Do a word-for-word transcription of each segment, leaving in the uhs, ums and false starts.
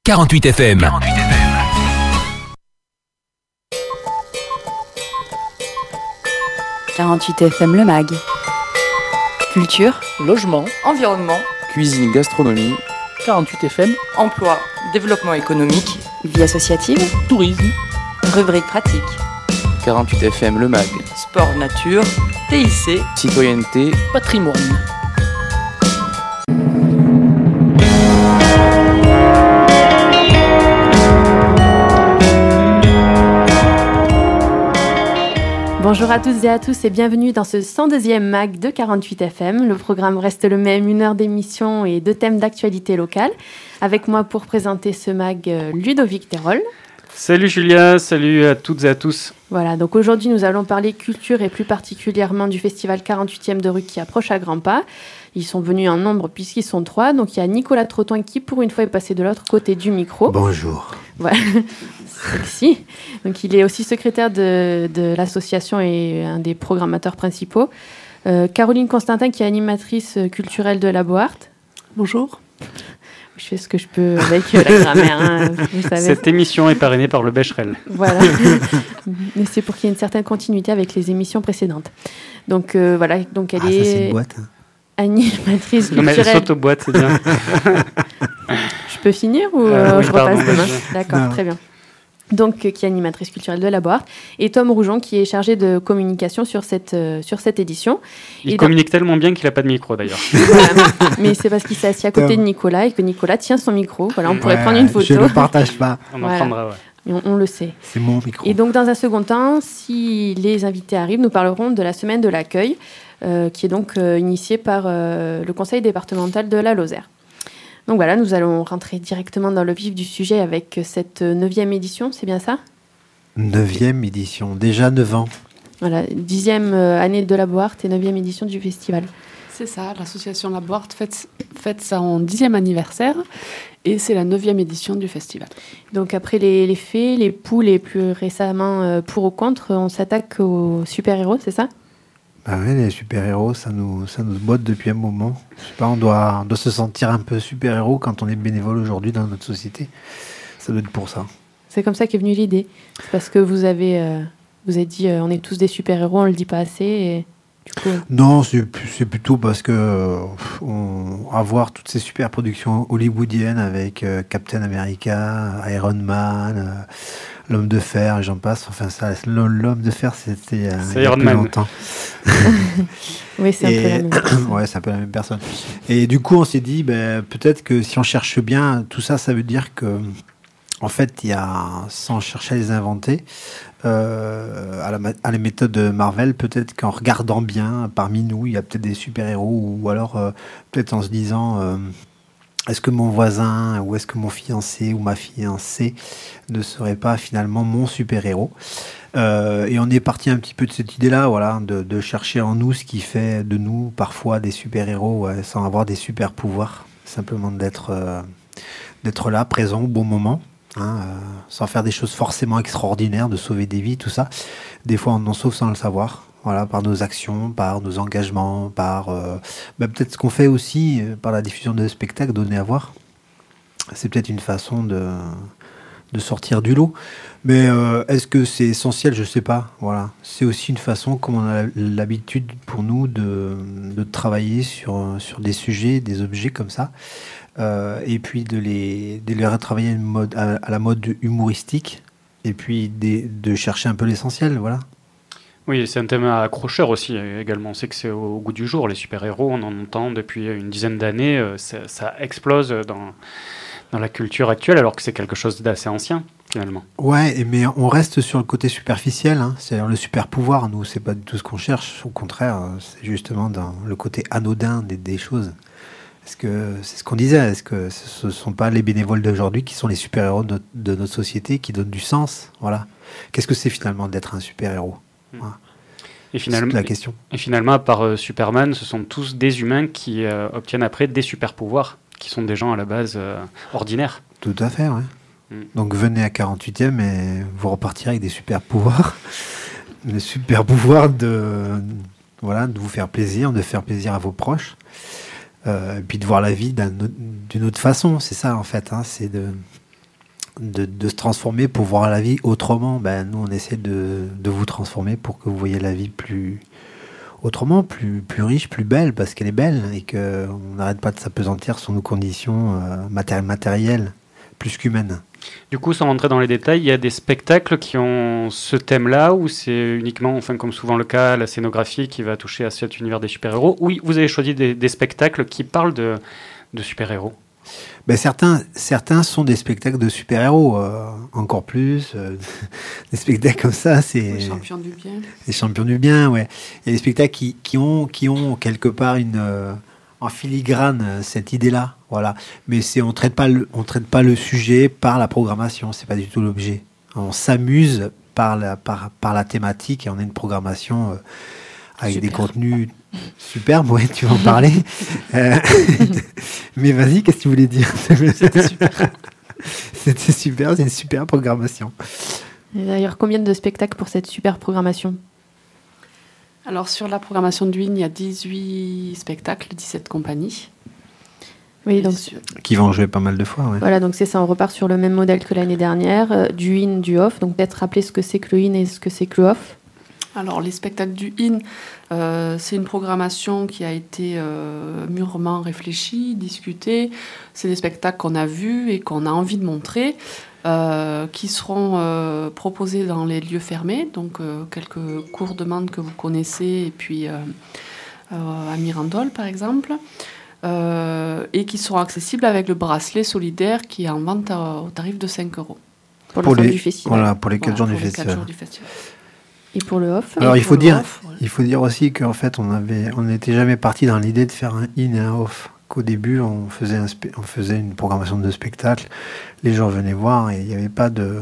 quarante-huit F M. quarante-huit F M. quarante-huit F M Le Mag. Culture, logement, environnement, cuisine, gastronomie. quarante-huit F M. emploi, développement économique, vie associative, tourisme, rubrique pratique, quarante-huit F M Le Mag. sport, nature, T I C, Citoyenneté, patrimoine. Bonjour à toutes et à tous et bienvenue dans ce cent deuxième mag de quarante-huit F M. Le programme reste le même, une heure d'émission et deux thèmes d'actualité locale. Avec moi pour présenter ce mag, Ludovic Terol. Salut Julia, salut à toutes et à tous. Voilà, donc aujourd'hui nous allons parler culture et plus particulièrement du festival quarante-huitième de rue qui approche à grands pas. Ils sont venus en nombre puisqu'ils sont trois. Donc il y a Nicolas Trotton qui pour une fois est passé de l'autre côté du micro. Bonjour. Voilà, sexy. Donc il est aussi secrétaire de, de l'association et un des programmateurs principaux. Euh, Caroline Constantin qui est animatrice culturelle de la Boart. Bonjour. Je fais ce que je peux avec la grammaire, hein, vous savez. Cette émission est parrainée par le Becherel. Voilà, mais c'est pour qu'il y ait une certaine continuité avec les émissions précédentes. Donc euh, voilà, donc elle ah, est, ça, c'est une boîte, hein. Animatrice culturelle. Non mais elle saute aux boîtes, c'est bien. Je peux finir ou euh, euh, oui, je pardon, repasse demain? je... D'accord, non. Très bien. Donc, euh, qui est animatrice culturelle de la Boart, et Tom Rougeon, qui est chargé de communication sur cette, euh, sur cette édition. Il et communique dans... tellement bien qu'il n'a pas de micro, d'ailleurs. Voilà. Mais c'est parce qu'il s'est assis à côté de Nicolas, et que Nicolas tient son micro. Voilà, on pourrait ouais, prendre une photo. Je ne le partage pas. On voilà. en prendra, ouais. Et on, on le sait. C'est mon micro. Et donc, dans un second temps, si les invités arrivent, nous parlerons de la semaine de l'accueil, euh, qui est donc euh, initiée par euh, le conseil départemental de la Lozère. Donc voilà, nous allons rentrer directement dans le vif du sujet avec cette neuvième édition, c'est bien ça ? Neuvième édition, déjà neuf ans. Voilà, dixième année de la Boart et neuvième édition du festival. C'est ça, l'association La Boart fête, fête son dixième anniversaire et c'est la neuvième édition du festival. Donc après les, les faits, les poules et plus récemment euh, pour ou contre, on s'attaque aux super-héros, c'est ça ? Bah ouais, les super-héros, ça nous, ça nous botte depuis un moment. Je sais pas, on doit, on doit se sentir un peu super-héros quand on est bénévole aujourd'hui dans notre société. Ça doit être pour ça. C'est comme ça qu'est venue l'idée. C'est parce que vous avez, euh, vous avez dit euh, on est tous des super-héros, on le dit pas assez et du coup... Non, c'est, c'est plutôt parce que euh, on, avoir toutes ces super productions hollywoodiennes avec euh, Captain America, Iron Man, euh, L'Homme de Fer, et j'en passe. Enfin, ça, L'Homme de Fer, c'était euh, c'est il y a Iron plus Man. longtemps. Oui, c'est un et, peu la même personne. ouais, c'est un peu la même personne. Et du coup, on s'est dit, ben, peut-être que si on cherche bien, tout ça, ça veut dire que en fait, il y a, sans chercher à les inventer, euh, à, la, à la méthode Marvel, peut-être qu'en regardant bien, parmi nous, il y a peut-être des super-héros, ou alors euh, peut-être en se disant, euh, est-ce que mon voisin, ou est-ce que mon fiancé, ou ma fiancée ne serait pas finalement mon super-héros ? euh, Et on est parti un petit peu de cette idée-là, voilà, de, de chercher en nous ce qui fait de nous parfois des super-héros, ouais, sans avoir des super-pouvoirs, simplement d'être, euh, d'être là, présent au bon moment. Hein, euh, sans faire des choses forcément extraordinaires, de sauver des vies, tout ça. Des fois, on en sauve sans le savoir. Voilà, par nos actions, par nos engagements, par euh, bah, peut-être ce qu'on fait aussi euh, par la diffusion de spectacles donnés à voir. C'est peut-être une façon de, de sortir du lot. Mais euh, est-ce que c'est essentiel ? Je ne sais pas. Voilà. C'est aussi une façon, comme on a l'habitude pour nous, de, de travailler sur, sur des sujets, des objets comme ça. Euh, et puis de les, de les retravailler mode, à, à la mode humoristique, et puis de, de chercher un peu l'essentiel, voilà. Oui, c'est un thème accrocheur aussi, également. On sait que c'est au goût du jour, les super-héros, on en entend depuis une dizaine d'années, ça, ça explose dans, dans la culture actuelle, alors que c'est quelque chose d'assez ancien, finalement. Ouais, mais on reste sur le côté superficiel, hein. C'est-à-dire le super-pouvoir, nous, c'est pas du tout ce qu'on cherche, au contraire, c'est justement dans le côté anodin des, des choses. Est-ce que c'est ce qu'on disait ? Est-ce que ce ne sont pas les bénévoles d'aujourd'hui qui sont les super-héros de notre, de notre société, qui donnent du sens ? Voilà. Qu'est-ce que c'est finalement d'être un super-héros ? Voilà. Et finalement, c'est la question. Et finalement, à part euh, Superman, ce sont tous des humains qui euh, obtiennent après des super-pouvoirs, qui sont des gens à la base euh, ordinaires. Tout à fait, oui. Mm. Donc venez à quarante-huitième et vous repartirez avec des super-pouvoirs. Le super-pouvoir de, voilà, de vous faire plaisir, de faire plaisir à vos proches. Euh, et puis de voir la vie d'un, d'une autre façon, c'est ça en fait, hein, c'est de, de, de se transformer pour voir la vie autrement. Ben, nous, on essaie de, de vous transformer pour que vous voyez la vie plus autrement, plus, plus riche, plus belle, parce qu'elle est belle et qu'on n'arrête pas de s'apesantir sur nos conditions euh, matéri- matérielles, plus qu'humaines. Du coup, sans rentrer dans les détails, il y a des spectacles qui ont ce thème-là, ou c'est uniquement, enfin comme souvent le cas, la scénographie qui va toucher à cet univers des super-héros? Oui, vous avez choisi des, des spectacles qui parlent de, de super-héros. Ben certains, certains sont des spectacles de super-héros, euh, encore plus. Euh, des spectacles comme ça, c'est... Les champions du bien. Les champions du bien, ouais. Il y a des spectacles qui, qui, ont, qui ont quelque part une, euh, en filigrane euh, cette idée-là, voilà. Mais c'est, on ne traite pas le, on traite pas le sujet par la programmation, c'est pas du tout l'objet. On s'amuse par la, par, par la thématique et on a une programmation... Euh, avec Super. des contenus superbes, ouais, tu vas en parler. euh, mais vas-y, qu'est-ce que tu voulais dire? C'était super. C'était super, c'est une super programmation. Et d'ailleurs, combien de spectacles pour cette super programmation? Alors, sur la programmation du I N, il y a dix-huit spectacles, dix-sept compagnies. Oui, donc Sur- Qui vont jouer pas mal de fois, ouais. voilà, donc c'est ça, on repart sur le même modèle que l'année dernière, euh, du in, du off. Donc peut-être rappeler ce que c'est que le in et ce que c'est que le off. Alors, les spectacles du I N, euh, c'est une programmation qui a été euh, mûrement réfléchie, discutée. C'est des spectacles qu'on a vus et qu'on a envie de montrer, euh, qui seront euh, proposés dans les lieux fermés. Donc, euh, quelques cours de Mende que vous connaissez, et puis euh, euh, à Mirandol, par exemple, euh, et qui seront accessibles avec le bracelet solidaire qui est en vente à- au tarif de cinq euros. Pour, Pour l'ensemble les, du festival. voilà, pour les quatre jours Voilà, du pour les quatre festival. jours du festival. Et pour le off, Alors, Et il pour faut le dire, off, voilà. il faut dire aussi qu'en fait, on avait, on n'était jamais parti dans l'idée de faire un in et un off. Qu'au début, on faisait, un spe- on faisait une programmation de spectacle. Les gens venaient voir et il n'y avait pas de,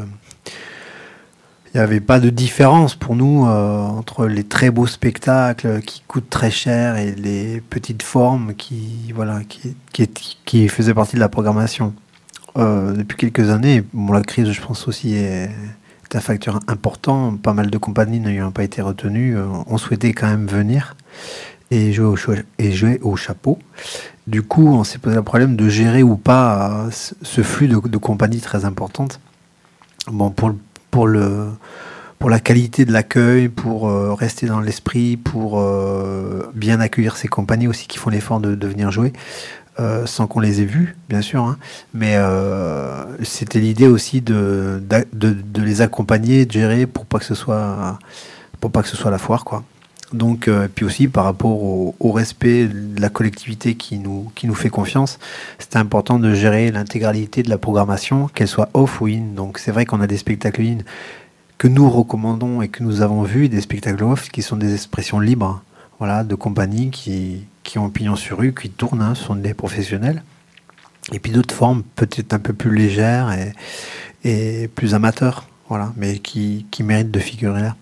il n'y avait pas de différence pour nous euh, entre les très beaux spectacles qui coûtent très cher et les petites formes qui, voilà, qui, qui, qui faisaient partie de la programmation. Euh, depuis quelques années, bon, la crise, je pense aussi, est, est un facteur important. Pas mal de compagnies n'ayant pas été retenues, euh, on souhaitait quand même venir et jouer au, cho- et jouer au chapeau. Du coup, on s'est posé le problème de gérer ou pas euh, ce- ce flux de, de compagnies très importantes. Bon, pour, le- pour, le, pour la qualité de l'accueil, pour euh, rester dans l'esprit, pour euh, bien accueillir ces compagnies aussi qui font l'effort de, de venir jouer. Euh, sans qu'on les ait vus, bien sûr, hein. Mais euh, c'était l'idée aussi de, d'a- de, de les accompagner, de gérer pour pas que ce soit, pour pas que ce soit la foire, quoi. Donc, euh, puis aussi par rapport au, au respect de la collectivité qui nous, qui nous fait confiance, c'était important de gérer l'intégralité de la programmation, qu'elle soit off ou in. Donc, c'est vrai qu'on a des spectacles in que nous recommandons et que nous avons vus, des spectacles off qui sont des expressions libres, voilà, de compagnies qui qui ont pignon sur rue, qui tournent, hein, ce sont des professionnels. Et puis d'autres formes peut-être un peu plus légères et, et plus amateurs, voilà, mais qui, qui méritent de figurer là.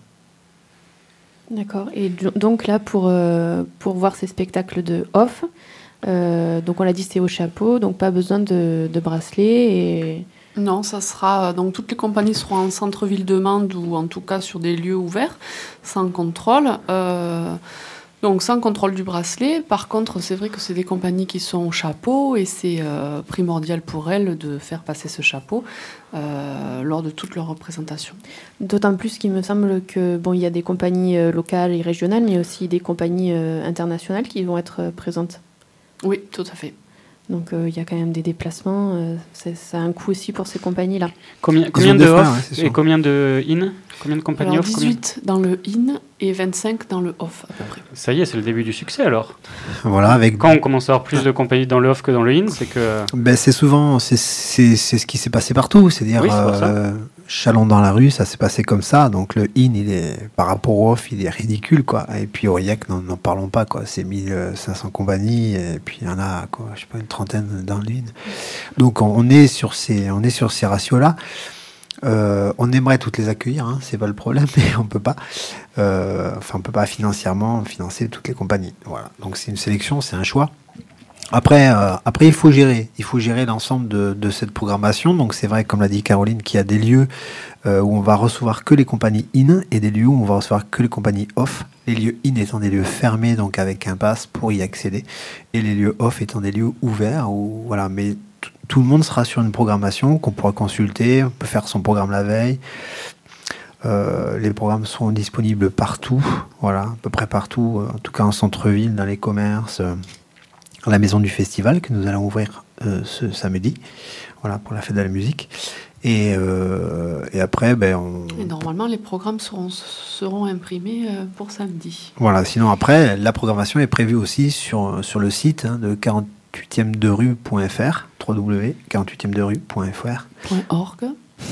d'accord. Et do- donc là, pour, euh, pour voir ces spectacles de off, euh, donc on l'a dit, c'est au chapeau, donc pas besoin de, de bracelet. Et... Non, ça sera. Donc, toutes les compagnies seront en centre-ville de Mende ou en tout cas sur des lieux ouverts, sans contrôle. Euh, donc, sans contrôle du bracelet. Par contre, c'est vrai que c'est des compagnies qui sont au chapeau et c'est euh, primordial pour elles de faire passer ce chapeau euh, lors de toutes leurs représentations. D'autant plus qu'il me semble que bon, il y a des compagnies euh, locales et régionales, mais aussi des compagnies euh, internationales qui vont être euh, présentes. Oui, tout à fait. Donc euh, il y a quand même des déplacements. Euh, c'est, ça a un coût aussi pour ces compagnies-là. Combien, combien ont de des freins, off ouais, c'est sûr. et combien de in? Combien de compagnies Alors, off combien- dix-huit dans le in et vingt-cinq dans le off, à peu près. Ça y est, c'est le début du succès alors. Voilà, avec Quand on commence à avoir plus de compagnies dans le off que dans le in, c'est que... ben, c'est souvent c'est, c'est, c'est ce qui s'est passé partout, c'est-à-dire Oui, c'est pour ça. euh, Chalon dans la rue, ça s'est passé comme ça. Donc le in, il est par rapport au off, il est ridicule, quoi. Et puis Aurillac, n'en, n'en parlons pas, quoi. C'est mille cinq cents compagnies et puis il y en a, quoi, je sais pas, une trentaine dans le in. Donc on, on est sur ces on est sur ces ratios-là. Euh, on aimerait toutes les accueillir, hein, c'est pas le problème, mais on peut pas. Euh, enfin, on peut pas financièrement financer toutes les compagnies. Voilà. Donc c'est une sélection, c'est un choix. Après, euh, après, il faut gérer. Il faut gérer l'ensemble de, de cette programmation. Donc c'est vrai, comme l'a dit Caroline, qu'il y a des lieux euh, où on va recevoir que les compagnies in et des lieux où on va recevoir que les compagnies off. Les lieux in étant des lieux fermés, donc avec un pass pour y accéder, et les lieux off étant des lieux ouverts. Où, voilà, mais t- tout le monde sera sur une programmation qu'on pourra consulter. On peut faire son programme la veille. Euh, les programmes sont disponibles partout, voilà, à peu près partout, en tout cas en centre-ville, dans les commerces, euh, à la maison du festival que nous allons ouvrir euh, ce samedi, voilà, pour la fête de la musique. Et, euh, et après, ben, on... Et normalement, les programmes seront, seront imprimés euh, pour samedi. Voilà, sinon après, la programmation est prévue aussi sur, sur le site hein, de quarante-huitième de rue point f r, w w w point quarante-huitième de rue point f r. .org.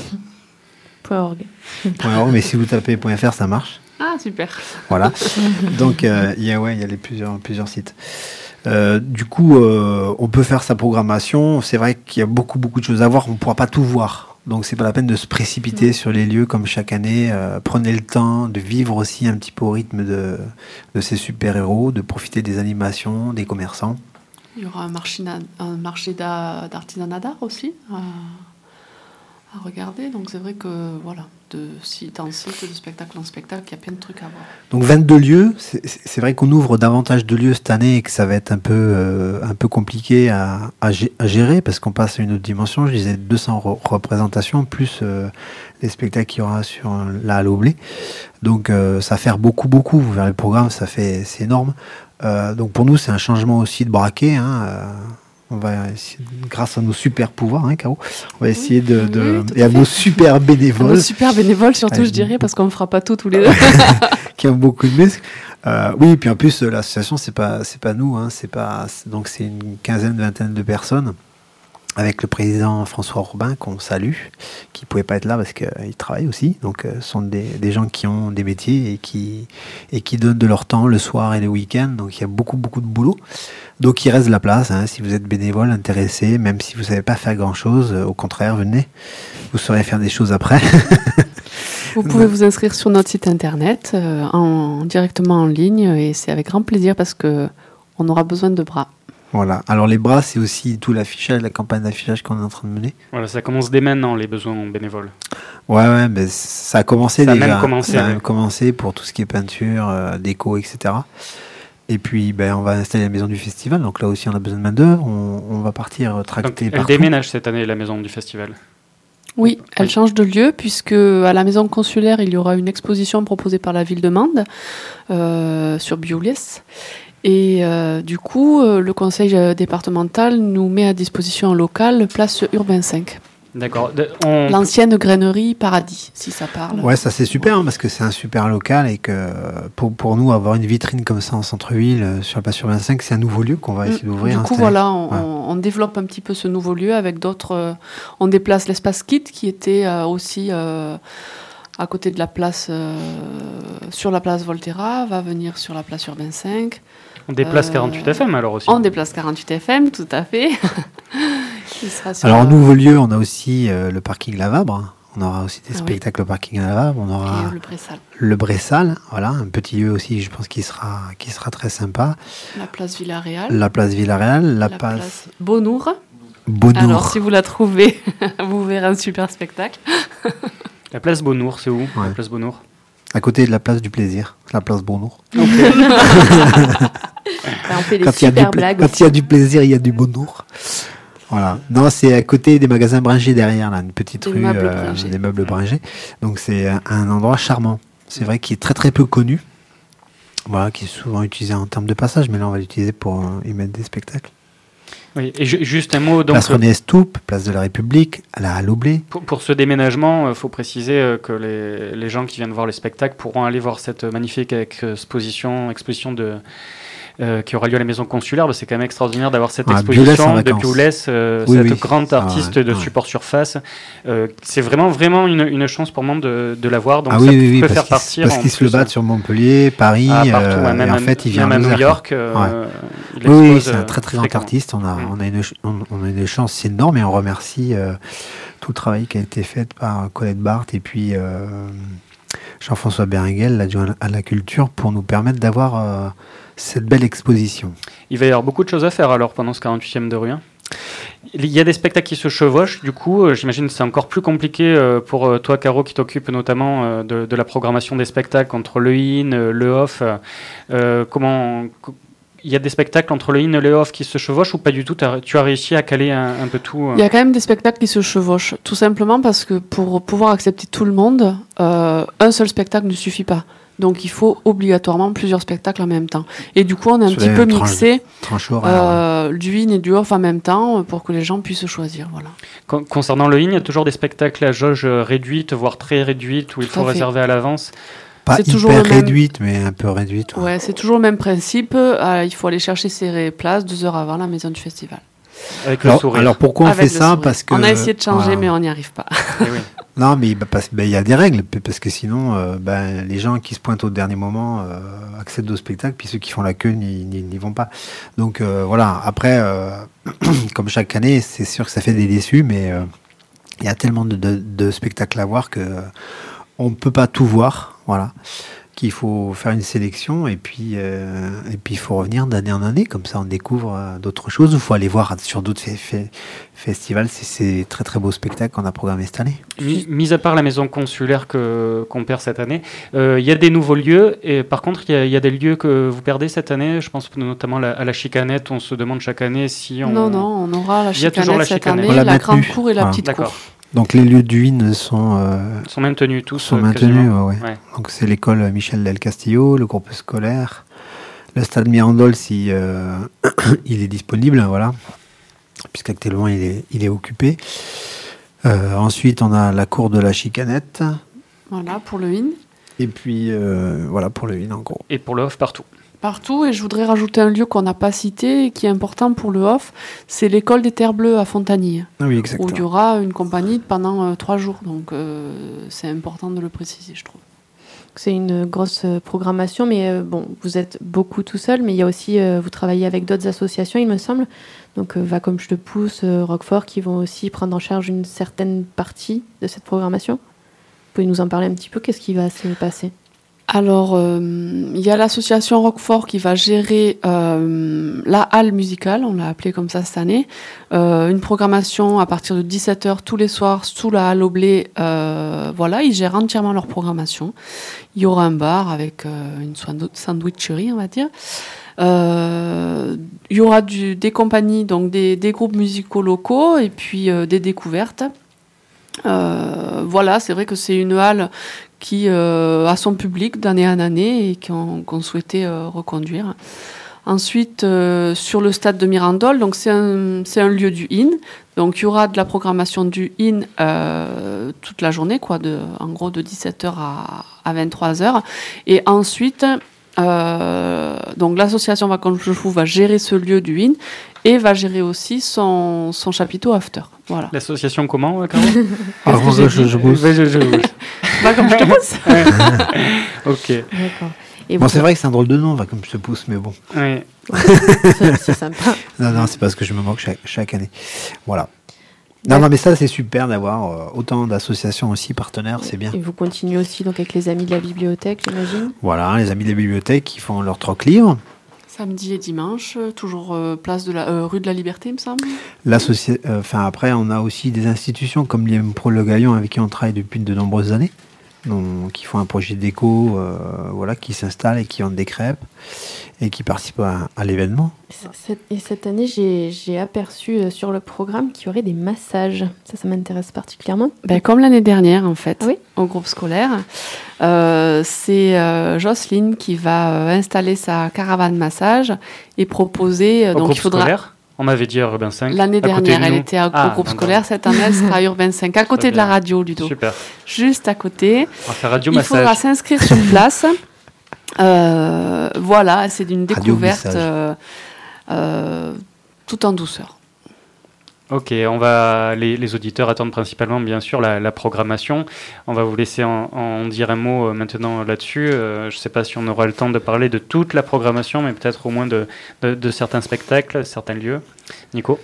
.org. .org, mais si vous tapez .fr, ça marche. Ah, super. Voilà. Donc, euh, il y a, ouais, il y a les plusieurs, plusieurs sites. Euh, du coup, euh, on peut faire sa programmation. C'est vrai qu'il y a beaucoup, beaucoup de choses à voir. On ne pourra pas tout voir. Donc, c'est pas la peine de se précipiter mmh. sur les lieux comme chaque année. Euh, prenez le temps de vivre aussi un petit peu au rythme de, de ces super-héros, de profiter des animations, des commerçants. Il y aura un marché, un marché d'artisanat d'art aussi à, à regarder. Donc, c'est vrai que, voilà, de site en site, de spectacle en spectacle, il y a plein de trucs à voir. Donc vingt-deux lieux, c'est, c'est vrai qu'on ouvre davantage de lieux cette année et que ça va être un peu, euh, un peu compliqué à, à, à gérer parce qu'on passe à une autre dimension. Je disais deux cents re- représentations plus euh, les spectacles qu'il y aura sur la Halle au Blé. Donc euh, ça fait beaucoup, beaucoup. Vous verrez le programme, ça fait, c'est énorme. Euh, donc pour nous, c'est un changement aussi de braquet. Hein, euh, On va essayer, grâce à nos super pouvoirs, hein, Caro, on va essayer oui, de, de oui, et à nos super bénévoles, à nos super bénévoles surtout, je dirais, parce qu'on ne fera pas tout tous les deux, qui ont beaucoup de muscles. Euh, oui, et puis en plus l'association, c'est pas, c'est pas nous, hein, c'est pas, c'est, donc c'est une quinzaine, vingtaine de personnes. Avec le président François Robin, qu'on salue, qui ne pouvait pas être là parce qu'il travaille aussi. Donc, ce euh, sont des, des gens qui ont des métiers et qui, et qui donnent de leur temps le soir et le week-end. Donc, il y a beaucoup, beaucoup de boulot. Donc, il reste de la place. Hein, si vous êtes bénévole, intéressé, même si vous ne savez pas faire grand-chose, euh, au contraire, venez. Vous saurez faire des choses après. Vous pouvez vous inscrire sur notre site internet, euh, en, directement en ligne. Et c'est avec grand plaisir parce qu'on aura besoin de bras. Voilà. Alors les bras, c'est aussi tout l'affichage, la campagne d'affichage qu'on est en train de mener. Voilà, ça commence dès maintenant, les besoins bénévoles. Ouais, ouais, mais ça a commencé ça déjà. A même commencé, ça a ouais. même commencé pour tout ce qui est peinture, euh, déco, et cetera. Et puis, ben, on va installer la maison du festival. Donc là aussi, on a besoin de main d'œuvre. On, on va partir tracter donc, partout. Elle déménage cette année, la maison du festival. Oui, elle change de lieu puisque à la maison consulaire, il y aura une exposition proposée par la ville de Mende euh, sur Biolès. Et euh, du coup, euh, le conseil départemental nous met à disposition un local, place Urbain cinq. D'accord. On... L'ancienne grainerie Paradis, si ça parle. Ouais, ça c'est super hein, parce que c'est un super local et que pour, pour nous, avoir une vitrine comme ça en centre-ville, euh, sur la place Urbain cinq, c'est un nouveau lieu qu'on va essayer d'ouvrir. Du coup, installer. voilà, on, ouais. on, on développe un petit peu ce nouveau lieu avec d'autres. Euh, on déplace l'espace Kit qui était euh, aussi euh, à côté de la place, euh, sur la place Volterra, va venir sur la place Urbain cinq. On déplace euh, quarante-huit F M alors aussi. On déplace quarante-huit F M, tout à fait. Qui sera sur alors, en nouveau lieu, on a aussi euh, le parking Lavabre. On aura aussi des ah, spectacles oui. au parking Lavabre. On aura et le Bressal. Le Bressal, voilà, un petit lieu aussi, je pense, qui sera, qui sera très sympa. La place Villarréal. La place Villarréal. La, la place, place Beaunour. Beaunour. Alors, si vous la trouvez, vous verrez un super spectacle. La place Beaunour, c'est où ouais. La place Beaunour à côté de la place du plaisir, la place Beaunour. Okay. On fait des quand super il y a du, blagues. Quand il y a du plaisir, il y a du Beaunour. Voilà. Non, c'est à côté des magasins Bringer derrière, là, une petite des rue, meubles euh, des meubles Bringer. Donc c'est un, un endroit charmant. C'est vrai qu'il est très très peu connu. Voilà, qui est souvent utilisé en termes de passage, mais là on va l'utiliser pour euh, y mettre des spectacles. Oui, et ju- juste un mot. Donc, place René Estoupe, place de la République, à la Halle au Blé. Pour, pour ce déménagement, il euh, faut préciser euh, que les, les gens qui viennent voir les spectacles pourront aller voir cette magnifique exposition, exposition de, euh, qui aura lieu à la maison consulaire. C'est quand même extraordinaire d'avoir cette ah, exposition de Biolès, euh, oui, cette oui. grande artiste ah, ouais, de ouais. support surface. Euh, c'est vraiment, vraiment une, une chance pour moi de, de la voir. Donc ah, oui, ça oui, oui, peut parce faire qu'ils, partir. Parce qu'ils se le battent sur Montpellier, Paris, ah, partout, euh, ouais, même et en fait, il vient à New York. Euh, ouais. il oui, oui, c'est euh, un très très grand artiste. On a, mmh. on, a une, on, on a une chance énorme et on remercie euh, tout le travail qui a été fait par Colette Barthes et puis euh, Jean-François Berenguel, l'adjoint à la culture, pour nous permettre d'avoir euh, cette belle exposition. Il va y avoir beaucoup de choses à faire alors pendant ce quarante-huitième de rue. Hein. Il y a des spectacles qui se chevauchent, du coup, euh, j'imagine que c'est encore plus compliqué euh, pour euh, toi, Caro, qui t'occupe notamment euh, de, de la programmation des spectacles entre le in, euh, le off. Euh, comment, il y a des spectacles entre le in et le off qui se chevauchent ou pas du tout? T'as, tu as réussi à caler un, un peu tout? Il y a quand même des spectacles qui se chevauchent, tout simplement parce que pour pouvoir accepter tout le monde, euh, un seul spectacle ne suffit pas. Donc il faut obligatoirement plusieurs spectacles en même temps. Et du coup, on a un Sur petit les peu tranches- mixé Tranche horaire. euh, du in et du off en même temps pour que les gens puissent choisir. Voilà. Con- Concernant le in, il y a toujours des spectacles à jauge réduite, voire très réduite, où il Tout faut à fait. réserver à l'avance. Pas c'est hyper toujours le même- réduite, mais un peu réduite. ouais. Ouais, c'est toujours le même principe. Euh, il faut aller chercher ses places deux heures avant la maison du festival. Avec le Alors, sourire. alors pourquoi on Avec fait le ça? sourire. Parce que On a essayé de changer, voilà. mais on n'y arrive pas. Eh oui. Non, mais bah, parce- bah, il y a des règles, p- parce que sinon, euh, ben, les gens qui se pointent au dernier moment euh, accèdent au spectacle, puis ceux qui font la queue n'y, n'y- n'y vont pas. Donc euh, voilà, après, euh, comme chaque année, c'est sûr que ça fait des déçus, mais euh, il y a tellement de, de- de spectacles à voir que euh, on ne peut pas tout voir, voilà. Qu'il faut faire une sélection et puis euh, et puis il faut revenir d'année en année, comme ça on découvre euh, d'autres choses. Il faut aller voir sur d'autres fe- fe- festivals, c'est ces très très beaux spectacles qu'on a programmés cette année. Mi- Mis à part la maison consulaire que, qu'on perd cette année, euh, il y a des nouveaux lieux. Et par contre, il y, a- il y a des lieux que vous perdez cette année. Je pense notamment la- à la Chicanette. On se demande chaque année si on. Non, non, on aura la Il y a toujours chicanette la cette chicanette. année, On l'a la maintenue. grande cour et la Voilà. petite D'accord. cour. Donc les lieux du I N sont, euh, Ils sont maintenus tous. sont euh, maintenus. quasiment. ouais, ouais. Ouais. Donc c'est l'école Michel del Castillo, le groupe scolaire, le stade Mirandol si euh, il est disponible, voilà, puisqu'actuellement il est, il est occupé. Euh, ensuite on a la cour de la Chicanette Voilà, pour le in. et puis euh, voilà pour le I N en gros. Et pour le off partout. Partout, et je voudrais rajouter un lieu qu'on n'a pas cité et qui est important pour le off, c'est l'école des Terres Bleues à Fontanille, Ah oui où exactement. il y aura une compagnie pendant euh, trois jours. Donc euh, c'est important de le préciser, je trouve. C'est une grosse euh, programmation, mais euh, bon, vous êtes beaucoup tout seul, mais il y a aussi, euh, vous travaillez avec d'autres associations, il me semble. Donc, euh, Va comme je te pousse, euh, Roquefort, qui vont aussi prendre en charge une certaine partie de cette programmation. Vous pouvez nous en parler un petit peu? Qu'est-ce qui va se passer? Alors, euh, il y a l'association Roquefort qui va gérer euh, la halle musicale, on l'a appelée comme ça cette année. Euh, une programmation à partir de dix-sept heures tous les soirs sous la halle au blé. Euh, voilà, ils gèrent entièrement leur programmation. Il y aura un bar avec euh, une sando- sandwicherie, on va dire. Euh, il y aura du, des compagnies, donc des, des groupes musicaux locaux et puis euh, des découvertes. Euh, voilà, c'est vrai que c'est une halle qui euh, a son public d'année en année et qu'on, qu'on souhaitait euh, reconduire. Ensuite, euh, sur le stade de Mirandol, donc c'est un, c'est un lieu du in. Donc il y aura de la programmation du in euh, toute la journée, quoi, de, en gros de dix-sept heures à, à vingt-trois heures. Et ensuite, euh, donc l'association Va comme je fous va gérer ce lieu du in et va gérer aussi son, son chapiteau after. Voilà. L'association comment, euh, Caro? Alors, que j'ai je, dit je pousse. Ouais, je- je- je- Va comme je te pousse. Ok. D'accord. Et Bon vous- c'est vrai que c'est un drôle de nom, va comme je te pousse, mais bon. Ouais. c'est, c'est sympa. Non non c'est parce que je me moque chaque, chaque année. Voilà. Non non mais ça c'est super d'avoir euh, autant d'associations aussi partenaires, c'est bien. Et vous continuez aussi donc avec les amis de la bibliothèque, j'imagine? Voilà, les amis de la bibliothèque qui font leur troc livre. Samedi et dimanche, toujours euh, place de la euh, rue de la Liberté, il me semble. L'associa- euh, enfin, après, on a aussi des institutions comme l'I M Pro Le Galion avec qui on travaille depuis de nombreuses années, donc, qui font un projet d'éco, euh, voilà, qui s'installent et qui vendent des crêpes et qui participent à, à l'événement. Cette- Et cette année, j'ai, j'ai aperçu euh, sur le programme qu'il y aurait des massages. Ça, ça m'intéresse particulièrement. Ben, comme l'année dernière, en fait, Ah oui au groupe scolaire. Euh, c'est euh, Jocelyne qui va euh, installer sa caravane massage et proposer. euh, Au donc, groupe il faudra. scolaire, on m'avait dit à Rubin cinq. L'année à côté de dernière, elle nous. était au Ah, groupe d'accord. scolaire. Cette année, elle sera à Urbain cinq, à côté Très de la bien. radio, Ludo. Super. Juste à côté. On va faire radio Il faudra massage. s'inscrire sur place. Euh, voilà, c'est une Radio découverte massage. euh, euh, tout en douceur. Ok, on va les, les auditeurs attendent principalement bien sûr la, la programmation. On va vous laisser en, en dire un mot euh, maintenant là-dessus. Euh, je ne sais pas si on aura le temps de parler de toute la programmation, mais peut-être au moins de, de, de certains spectacles, certains lieux. Nico?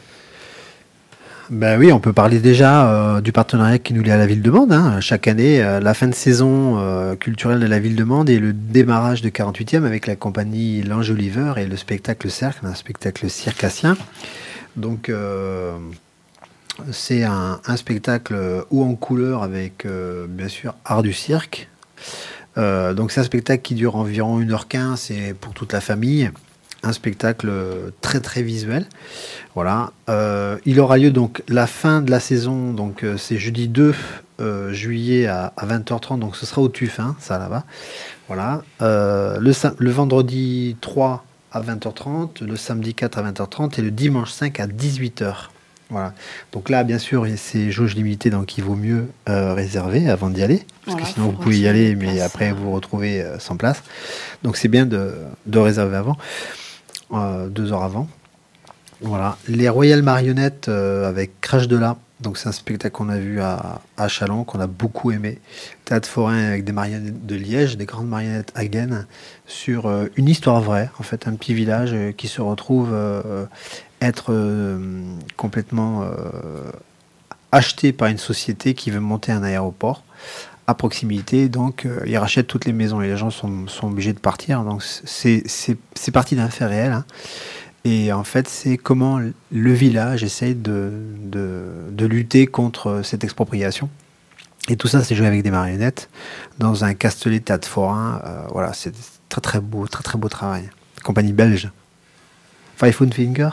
Ben oui, on peut parler déjà euh, du partenariat qui nous lie à la Ville de Mende. Hein. Chaque année, euh, la fin de saison euh, culturelle de la Ville de Mende et le démarrage de quarante-huitième avec la compagnie L'Enjoliveur et le spectacle Cercle, un spectacle circassien. Donc, euh, c'est un, un spectacle haut en couleur avec, euh, bien sûr, art du cirque. Euh, donc, c'est un spectacle qui dure environ une heure quinze, c'est pour toute la famille. un spectacle très très visuel. Voilà. Euh, il aura lieu donc la fin de la saison, donc euh, c'est jeudi deux euh, juillet à, à vingt heures trente, donc ce sera au T U F, hein, ça là-bas. Voilà. Euh, le, le vendredi trois à vingt heures trente, le samedi quatre à vingt heures trente et le dimanche cinq à dix-huit heures. Voilà. Donc là, bien sûr, c'est jauge limitée, donc il vaut mieux euh, réserver avant d'y aller, parce Voilà, que sinon vous pouvez y aller, mais après vous vous retrouvez euh, sans place. Donc c'est bien de, de réserver avant, euh, deux heures avant. Voilà. Les Royales Marionnettes euh, avec Crash de là. Donc c'est un spectacle qu'on a vu à, à Châlons, qu'on a beaucoup aimé. Théâtre forain avec des marionnettes de Liège, des grandes marionnettes Hagen, sur euh, une histoire vraie, en fait, un petit village euh, qui se retrouve euh, être euh, complètement euh, acheté par une société qui veut monter un aéroport à proximité. Donc euh, ils rachètent toutes les maisons et les gens sont, sont obligés de partir. Donc c'est, c'est, c'est parti d'un fait réel, hein. Et en fait, c'est comment le village essaye de, de, de lutter contre cette expropriation. Et tout ça, c'est joué avec des marionnettes dans un castelet théâtre forain. Euh, voilà, c'est très très beau, très très beau travail. Compagnie belge. Five Foot Finger.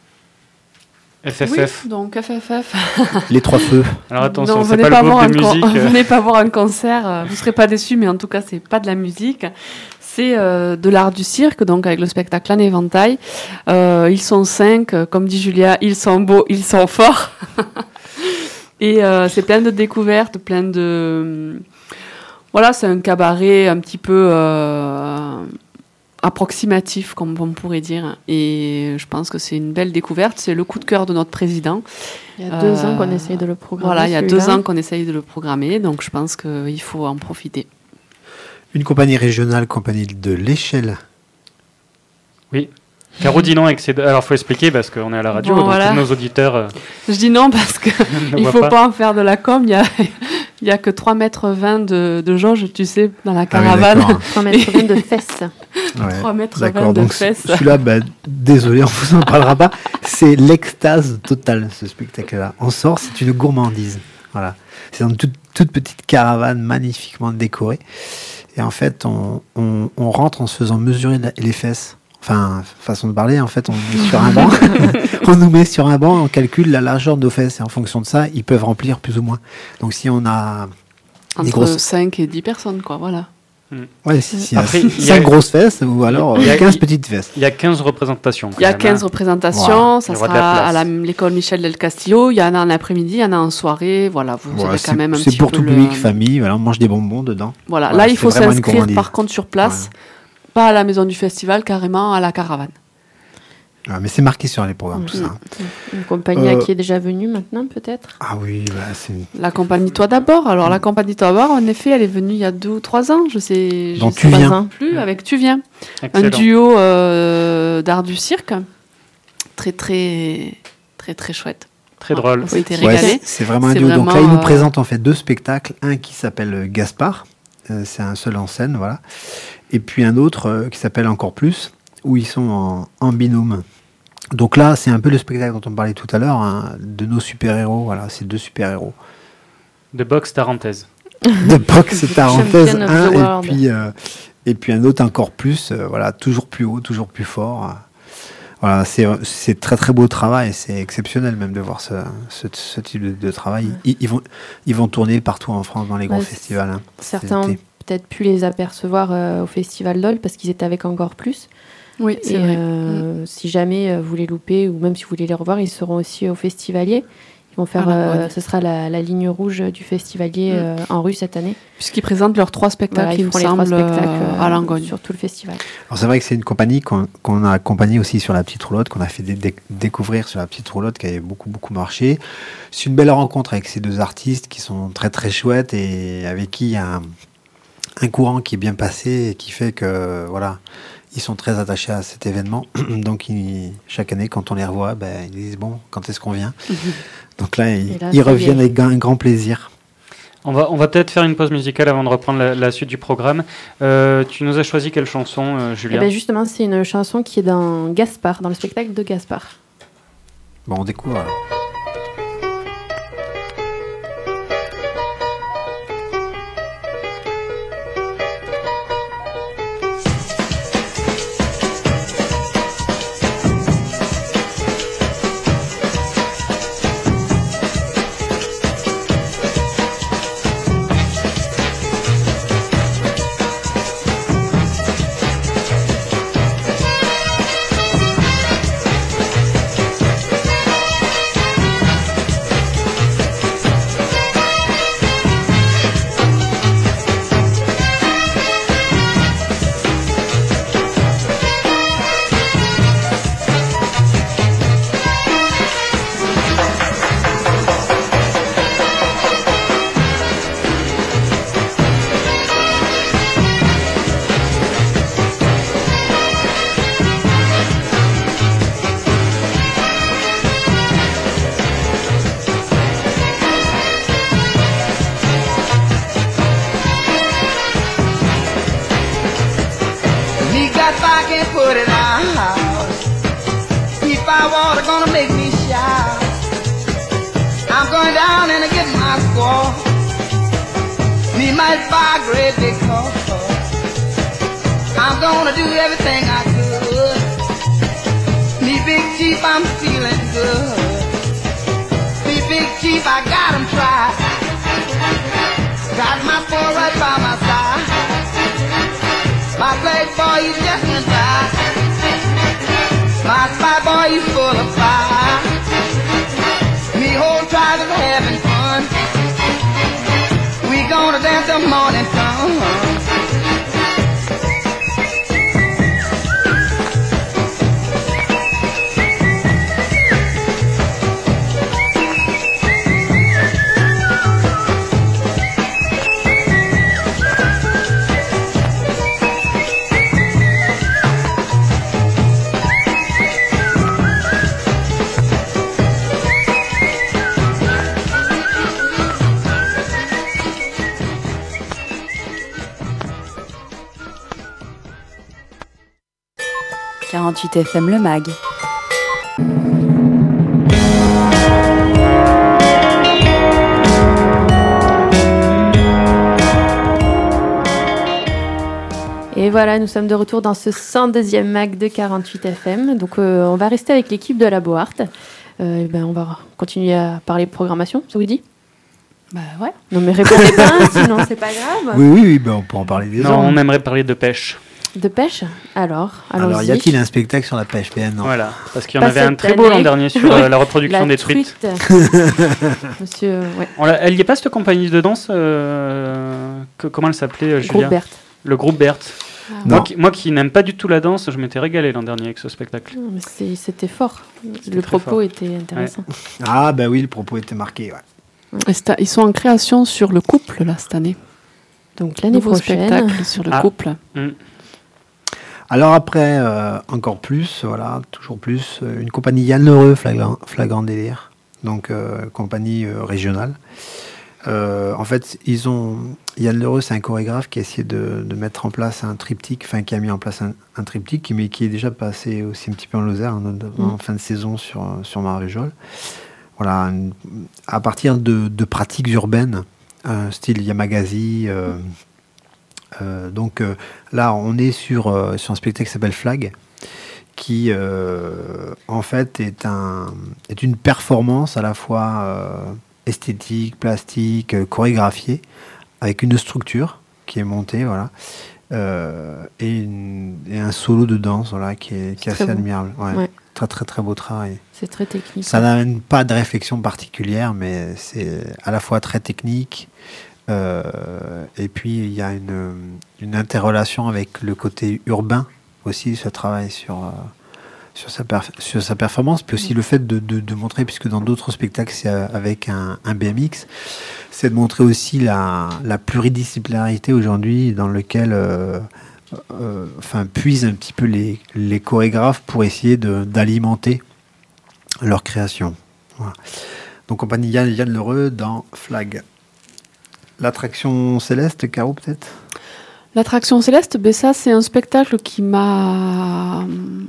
F F F. Oui, donc F F F. Les Trois Feux. Alors attention, Non, c'est venez pas, pas le voir groupe de un con- musique. euh. Venez pas voir un concert, euh, vous serez pas déçus, mais en tout cas, c'est pas de la musique. C'est euh, de l'art du cirque, donc avec le spectacle Un éventail. Euh, ils sont cinq, euh, comme dit Julia, ils sont beaux, ils sont forts. Et euh, c'est plein de découvertes, plein de... Voilà, c'est un cabaret un petit peu euh, approximatif, comme on pourrait dire. Et je pense que c'est une belle découverte. C'est le coup de cœur de notre président. Il y a deux Euh, ans qu'on essaye de le programmer. Voilà, il y a celui-là. deux ans qu'on essaye de le programmer, donc je pense qu'il faut en profiter. Une compagnie régionale, compagnie de l'échelle. Oui. Caro dit non avec ses deux... Alors, il faut expliquer parce qu'on est à la radio, Bon, donc voilà. tous nos auditeurs euh, Je dis non parce que ne il voient faut pas. pas en faire de la com. Il y a, il y a que trois mètres vingt de, de jauge, tu sais, dans la Ah oui, caravane. d'accord. trois mètres vingt de fesses. Ouais. trois mètres D'accord, vingt de donc fesses. celui-là, bah, désolé, on vous en parlera pas. C'est l'extase totale, ce spectacle-là. On sort, c'est une gourmandise. Voilà. C'est dans une toute, toute petite caravane magnifiquement décorée. Et en fait, on, on, on rentre en se faisant mesurer la- les fesses. Enfin, façon de parler, en fait, on met sur un banc. On nous met sur un banc, on calcule la largeur de nos fesses. Et en fonction de ça, ils peuvent remplir plus ou moins. Donc si on a... des Entre grosses- cinq et dix personnes, quoi, voilà. Ouais, si, si, Après, il y a- cinq grosses fesses ou alors Il y a- quinze petites fesses. Il y a quinze représentations. Il y a quand même, quinze hein. représentations, ça Il y aura de la sera place. à la- l'école Michel del Castillo, il y en a en après-midi, il y en a en soirée, voilà, vous Voilà, avez quand c'est même un c'est petit pour peu tout le- public, famille, voilà, on mange des bonbons dedans. Voilà, Voilà, là il c'est faut vraiment une s'inscrire gourmandise. par contre sur place, pas à la maison du festival, carrément à la caravane. Ah, mais c'est marqué sur les programmes, tout Mhm. ça. Une compagnie à Euh, qui est déjà venue maintenant, peut-être. Ah oui, bah, c'est La compagnie Toi d'abord. Alors la compagnie Toi d'abord, en effet, elle est venue il y a deux ou trois ans, je sais, je Donc, sais Tu pas viens. plus, avec Tu viens, Excellent. un duo euh, d'art du cirque, très très très très chouette. Très drôle. On s'était ouais, régalé. c'est- c'est vraiment un C'est duo. Donc là, vraiment, il nous euh, présente en fait deux spectacles. Un qui s'appelle euh, Gaspard, euh, c'est un seul en scène, voilà. Et puis un autre euh, qui s'appelle Encore Plus, où ils sont en, en binôme. Donc là, c'est un peu le spectacle dont on parlait tout à l'heure, hein, de nos super-héros. Voilà, c'est deux super-héros. De boxe tarentaise. De boxe tarentaise Champion of un the et world. puis euh, et puis un autre encore plus euh, voilà, toujours plus haut, toujours plus fort. Voilà, c'est c'est très très beau travail, c'est exceptionnel même de voir ce, ce, ce type de, de travail. Ils, ils vont ils vont tourner partout en France dans les gros Ouais, festivals, hein. Certains ont C'était- peut-être pu les apercevoir euh, au Festival d'Ol parce qu'ils étaient avec Encore Plus. Oui, c'est Et vrai. euh, si jamais euh, vous les loupez ou même si vous voulez les revoir, ils seront aussi au Festivalier. Ils vont faire, Ah, euh, ouais. ce sera la, la ligne rouge du Festivalier Mm. euh, en rue cette année. Puisqu'ils présentent leurs trois spectacles, Voilà, il ils me feront les trois semble, spectacles euh, euh, à Langogne. sur tout le festival. Alors c'est vrai que c'est une compagnie qu'on qu'on a accompagnée aussi sur la petite roulotte, qu'on a fait dé- dé- découvrir sur la petite roulotte, qui avait beaucoup beaucoup marché. C'est une belle rencontre avec ces deux artistes qui sont très très chouettes et avec qui il y a un, un courant qui est bien passé et qui fait que voilà, ils sont très attachés à cet événement. Donc ils- chaque année, quand on les revoit, ben, ils disent bon, quand est-ce qu'on vient? Donc là, ils, Et là, ils ça y reviennent est. avec un grand plaisir. On va, on va peut-être faire une pause musicale avant de reprendre la, la suite du programme. Euh, tu nous as choisi quelle chanson, euh, Et Julia? ben justement, c'est une chanson qui est dans Gaspard, dans le spectacle de Gaspard. Bon, on découvre. alors. I can put it out. If I water gonna make me shout. I'm going down and I get my squaw. Me might buy a great big car. I'm gonna do everything I could. Me big Chief, I'm feeling good. Me big Chief, I got him tried. Got my boy right by my side. My playboy, he's just in time. My spy boy, he's full of fire. Me whole tribe is having fun. We gonna dance the morning sun. quarante-huit F M Le Mag. Et voilà, nous sommes de retour dans ce cent deuxième mag de quarante-huit F M. Donc euh, on va rester avec l'équipe de la Boart. Euh, ben, on va continuer à parler programmation, ça vous dit ? Bah ouais. Non mais répondez pas, sinon c'est pas grave. Oui, oui, oui, ben on peut en parler des Non, ans. on aimerait parler de pêche. De pêche ? Alors, allons-y. Alors, y a-t-il un spectacle sur la pêche ? Ben non. Voilà, parce qu'il y en Pas avait un cette très beau année. l'an dernier sur euh, la reproduction La des truites. truite. Monsieur, ouais. On l'a- elle y est pas cette compagnie de danse euh, que- Comment elle s'appelait, euh, Julia Groupe Berthe. Le groupe Berthe. Ah, Non. Moi qui, moi qui n'aime pas du tout la danse, je m'étais régalé l'an dernier avec ce spectacle. Non, mais c'est- c'était fort. C'était Le très propos fort. était intéressant. Ah, ben oui, le propos était marqué, ouais. Et c'est- ils sont en création sur le couple là cette année. Donc l'année Nouveau prochaine. spectacle sur le Ah. couple. Mm. Alors après, euh, encore plus, voilà, toujours plus, euh, une compagnie Yann Lheureux, Flagrant, Flagrant Délire, donc euh, compagnie euh, régionale. Euh, en fait, ils ont Yann Lheureux, c'est un chorégraphe qui a essayé de, de mettre en place un triptyque, enfin qui a mis en place un, un triptyque, mais qui est déjà passé aussi un petit peu en Lozère, hein, en, en fin de saison sur, sur Marvejols. Voilà, une- à partir de, de pratiques urbaines, euh, style Yamagazi. Euh, euh, donc euh, là, on est sur, euh, sur un spectacle qui s'appelle Flag, qui euh, en fait est, un, est une performance à la fois euh, esthétique, plastique, euh, chorégraphiée, avec une structure qui est montée, voilà, euh, et, une- et un solo de danse, voilà, qui est, qui est C'est assez très beau. admirable. Ouais. Ouais. Très très très beau travail. C'est très technique. Ça n'amène pas de réflexion particulière, mais c'est à la fois très technique. euh, et puis il y a une, une interrelation avec le côté urbain aussi, ce travail sur, euh, sur, sa, perf- sur sa performance. Puis aussi le fait de, de, de montrer, puisque dans d'autres spectacles c'est euh, avec un, un B M X, c'est de montrer aussi la, la pluridisciplinarité aujourd'hui dans lequel euh, euh, enfin, puisent un petit peu les, les chorégraphes pour essayer de- d'alimenter leur création. Voilà. Donc compagnie Yann, Yann Lheureux dans Flag. L'attraction céleste, Caro peut-être ? L'attraction céleste, ben ça c'est un spectacle qui m'a hum,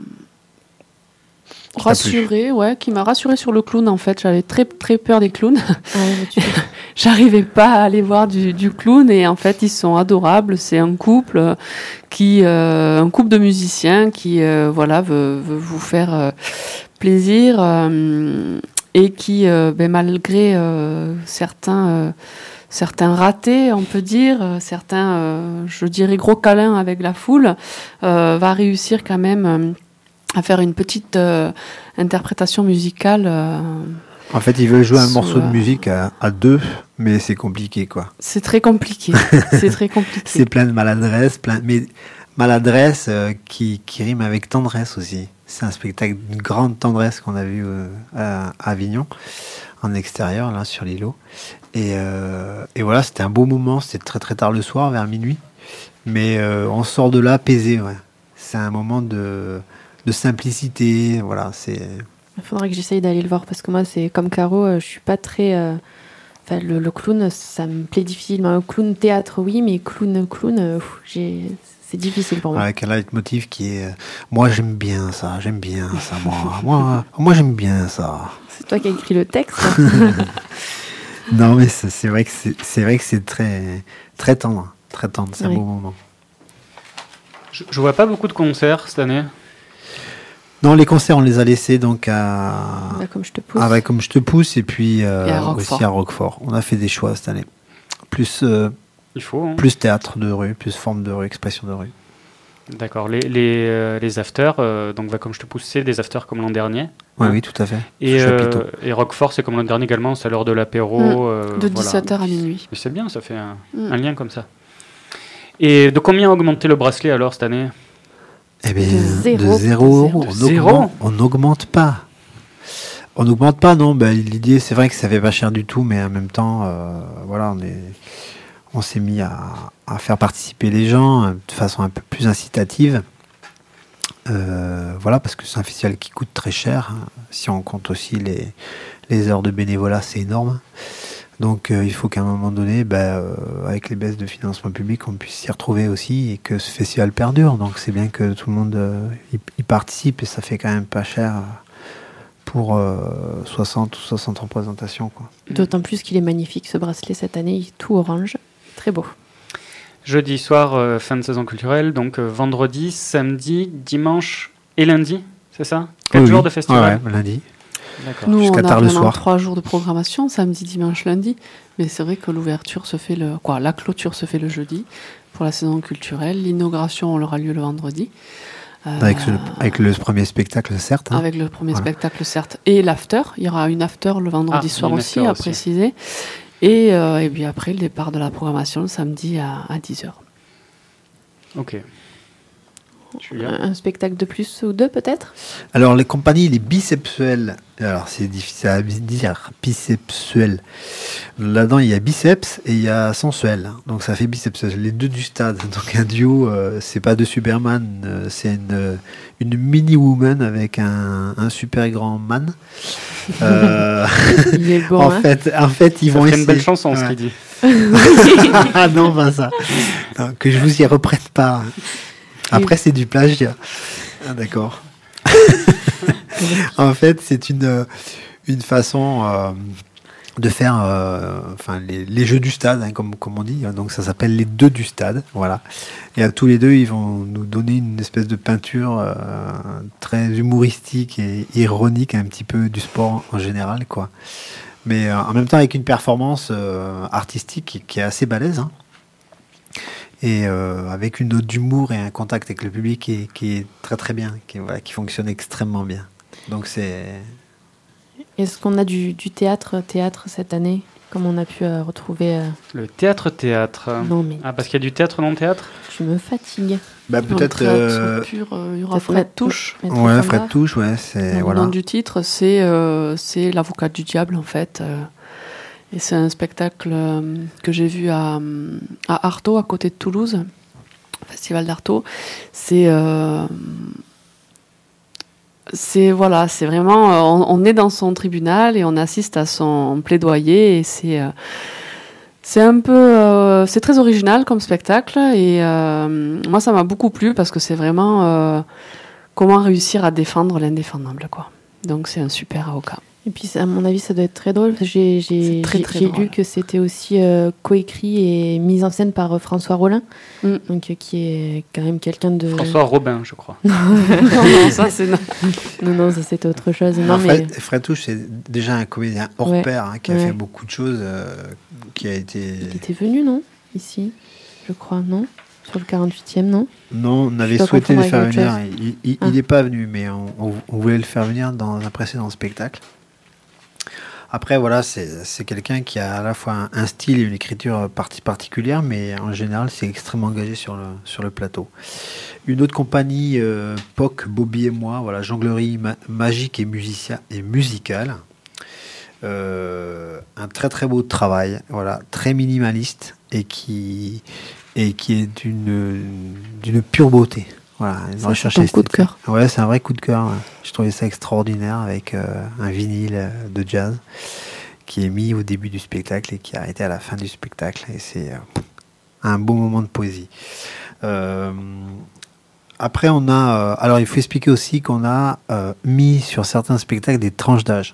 Qui t'a rassuré, ouais, qui m'a rassuré sur le clown en fait. J'avais très très peur des clowns. Ah ouais, mais tu- J'arrivais pas à aller voir du, du clown et en fait ils sont adorables. C'est un couple qui, euh, un couple de musiciens qui, euh, voilà, veut, veut vous faire euh, plaisir euh, et qui, euh, ben, malgré euh, certains, euh, certains ratés, on peut dire, euh, certains, euh, je dirais gros câlins avec la foule, euh, va réussir quand même euh, à faire une petite euh, interprétation musicale. euh, En fait, ils veulent jouer un Sous, morceau de euh, musique à, à deux, mais c'est compliqué, quoi. C'est très compliqué. C'est très compliqué. C'est plein de maladresse, plein, mais maladresse euh, qui, qui rime avec tendresse aussi. C'est un spectacle d'une grande tendresse qu'on a vu euh, à, à Avignon, en extérieur, là, sur l'îlot. Et, euh, et voilà, c'était un beau moment. C'était très très tard le soir, vers minuit. Mais euh, on sort de là apaisé, ouais. C'est un moment de, de simplicité, voilà, c'est... Il faudrait que j'essaye d'aller le voir parce que moi, c'est comme Caro, euh, je suis pas très. euh, Enfin, le, le clown, ça me plaît difficilement. Clown théâtre, oui, mais clown, clown, euh, pff, j'ai... c'est difficile pour moi. Avec un leitmotiv qui est euh, moi j'aime bien ça, j'aime bien ça, moi, moi, moi j'aime bien ça. C'est toi qui as écrit le texte. Non, mais c'est, c'est vrai que c'est, c'est vrai que c'est très, très tendre, très tendre. C'est Oui. un beau moment. Je, je vois pas beaucoup de concerts cette année. Non, les concerts, on les a laissés donc à, Bah, comme je te pousse. ah, ouais, comme je te pousse, et puis euh, Et à Roquefort. aussi à Roquefort. On a fait des choix cette année. Plus, euh, Il faut. Hein. plus théâtre de rue, plus forme de rue, expression de rue. D'accord. Les, les, euh, les afters, euh, donc va comme je te pousse, c'est des afters comme l'an dernier. Oui, Hein. oui, tout à fait. Et, Sous chapiteau. euh, et Roquefort, c'est comme l'an dernier également, c'est à l'heure de l'apéro. Mm. euh, De voilà. dix-sept heures à minuit. Mais c'est bien, ça fait un, Mm. un lien comme ça. Et de combien a augmenté le bracelet alors cette année? Eh bien, De zéro. de zéro, De on zéro. augmente- on n'augmente pas. On n'augmente pas, non. Ben, l'idée, c'est vrai que ça fait pas cher du tout, mais en même temps, euh, voilà, on est, on s'est mis à, à faire participer les gens euh, de façon un peu plus incitative. Euh, voilà, parce que c'est un festival qui coûte très cher. Hein. Si on compte aussi les, les heures de bénévolat, c'est énorme. Donc euh, il faut qu'à un moment donné, ben, euh, avec les baisses de financement public, on puisse s'y retrouver aussi et que ce festival perdure. Donc c'est bien que tout le monde euh, y, y participe et ça fait quand même pas cher pour euh, soixante ou soixante représentations, quoi. D'autant plus qu'il est magnifique ce bracelet cette année, il est tout orange. Très beau. Jeudi soir, euh, fin de saison culturelle, donc euh, vendredi, samedi, dimanche et lundi, c'est ça? Quatre Oui, jours oui. de festival. Ouais, ouais, lundi. D'accord. Nous, Jusqu'à on a tard le vraiment soir. trois jours de programmation, samedi, dimanche, lundi. Mais c'est vrai que l'ouverture se fait le, quoi, la clôture se fait le jeudi pour la saison culturelle. L'inauguration aura lieu le vendredi. Euh, Avec, ce- avec le premier spectacle, certes. hein. avec le premier Voilà. spectacle, certes, et l'after. Il y aura une after le vendredi Ah, soir une aussi, after à aussi. préciser. Et, euh, et puis après, le départ de la programmation le samedi à, à dix heures. Ok. Julien. Un, un spectacle de plus ou deux peut-être? Alors, les compagnies, les bicepsuels, alors c'est difficile à dire, bicepsuels. Là-dedans, il y a biceps et il y a sensuel. Donc, ça fait bicepsuel. Les deux du stade. Donc, un duo, euh, c'est pas de Superman, euh, c'est une, une mini-woman avec un, un super grand man. Euh, Il est bon, en, hein. fait, en fait, ils Ça vont ferait essayer. une belle chanson, ce Ouais. qu'il dit. Ah non, pas ça. Non, que je vous y reprenne pas. Après, c'est du plagiat. Ah, d'accord. En fait, c'est une, euh, une façon euh, de faire euh, enfin, les, les jeux du stade, hein, comme, comme on dit. Donc, ça s'appelle les deux du stade. Voilà. Et à tous les deux, ils vont nous donner une espèce de peinture euh, très humoristique et ironique, un petit peu du sport en général, quoi. Mais euh, en même temps, avec une performance euh, artistique qui, qui est assez balèze. Hein. Et euh, avec une note d'humour et un contact avec le public qui est, qui est très très bien, qui, voilà, qui fonctionne extrêmement bien. Donc c'est... Est-ce qu'on a du, du théâtre, théâtre cette année, comme on a pu euh, retrouver euh, Le théâtre-théâtre. Non, mais Ah, parce qu'il y a du théâtre non théâtre? tu me fatigues. Bah, peut-être... euh, Pur, euh, il y aura Peut-être Fred mettre- Touche. mettre Ouais, au Fred standard. Touche, ouais, c'est... Le Voilà. nom du titre, c'est euh, c'est l'avocat du diable, en fait. euh, et c'est un spectacle euh, que j'ai vu à, à Artaud, à côté de Toulouse, Festival d'Artaud. C'est... euh, c'est voilà, c'est vraiment... euh, on, on est dans son tribunal et on assiste à son plaidoyer et c'est... euh, c'est un peu... euh, c'est très original comme spectacle et euh, moi, ça m'a beaucoup plu parce que c'est vraiment... euh, comment réussir à défendre l'indéfendable, quoi. Donc c'est un super avocat. Et puis, à mon avis, ça doit être très drôle. J'ai, j'ai, C'est très, j'ai- très j'ai drôle. lu que c'était aussi euh, coécrit et mis en scène par euh, François Rollin, Mm. donc euh, qui est quand même quelqu'un de. François Robin, je crois. non, non, ça c'est... Non, non, ça c'était autre chose. Non, Alors, mais Fred, Fred Touche, c'est déjà un comédien hors Ouais. pair, hein, qui a Ouais. fait beaucoup de choses, euh, qui a été... il était venu, non? Ici, je crois, non? Sur le quarante-huitième, non? Non, on avait dois souhaité le confondre faire avec venir. Il Ah. n'est pas venu, mais on, on- on voulait le faire venir dans un précédent spectacle. Après, voilà, c'est c'est quelqu'un qui a à la fois un, un style et une écriture parti particulière, mais en général, c'est extrêmement engagé sur le, sur le plateau. Une autre compagnie, euh, P O C, Bobby et moi, voilà, jonglerie ma- magique et, musicia- et musicale. Euh, un très très beau travail, voilà, très minimaliste et qui, et qui est d'une d'une pure beauté. Voilà, une Ça, recherche c'est ton coup de esthétique. cœur. Ouais, c'est un vrai coup de cœur. Ouais. Je trouvais ça extraordinaire avec euh, un vinyle euh, de jazz qui est mis au début du spectacle et qui est arrêté à la fin du spectacle. Et c'est euh, un beau moment de poésie. Euh, après, on a... Euh, alors, il faut expliquer aussi qu'on a euh, mis sur certains spectacles des tranches d'âge.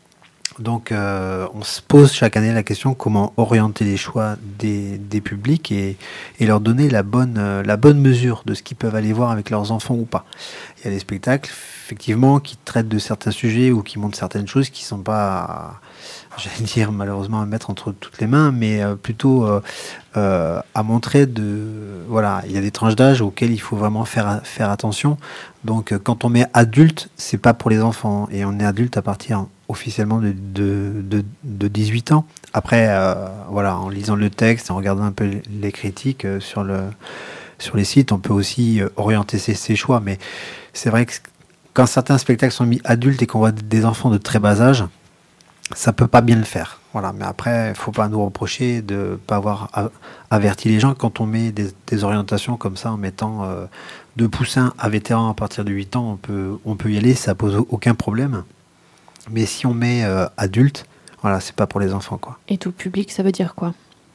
Donc, euh, on se pose chaque année la question comment orienter les choix des, des publics et, et leur donner la bonne, euh, la bonne mesure de ce qu'ils peuvent aller voir avec leurs enfants ou pas. Il y a des spectacles, effectivement, qui traitent de certains sujets ou qui montrent certaines choses qui ne sont pas, j'allais dire, malheureusement, à mettre entre toutes les mains, mais euh, plutôt euh, euh, à montrer de... Voilà, il y a des tranches d'âge auxquelles il faut vraiment faire, faire attention. Donc, euh, quand on met adulte, c'est pas pour les enfants. Et on est adulte à partir... officiellement de, de, de, de dix-huit ans. Après, euh, voilà, en lisant le texte, en regardant un peu les critiques euh, sur, le, sur les sites, on peut aussi euh, orienter ses, ses choix. Mais c'est vrai que quand certains spectacles sont mis adultes et qu'on voit des enfants de très bas âge, ça peut pas bien le faire. Voilà. Mais après, il faut pas nous reprocher de ne pas avoir averti les gens quand on met des, des orientations comme ça, en mettant euh, de poussins à vétérans à partir de huit ans, on peut, on peut y aller, ça pose aucun problème. Mais si on met euh, adulte, voilà, c'est pas pour les enfants, quoi. Et tout public, ça veut dire quoi ?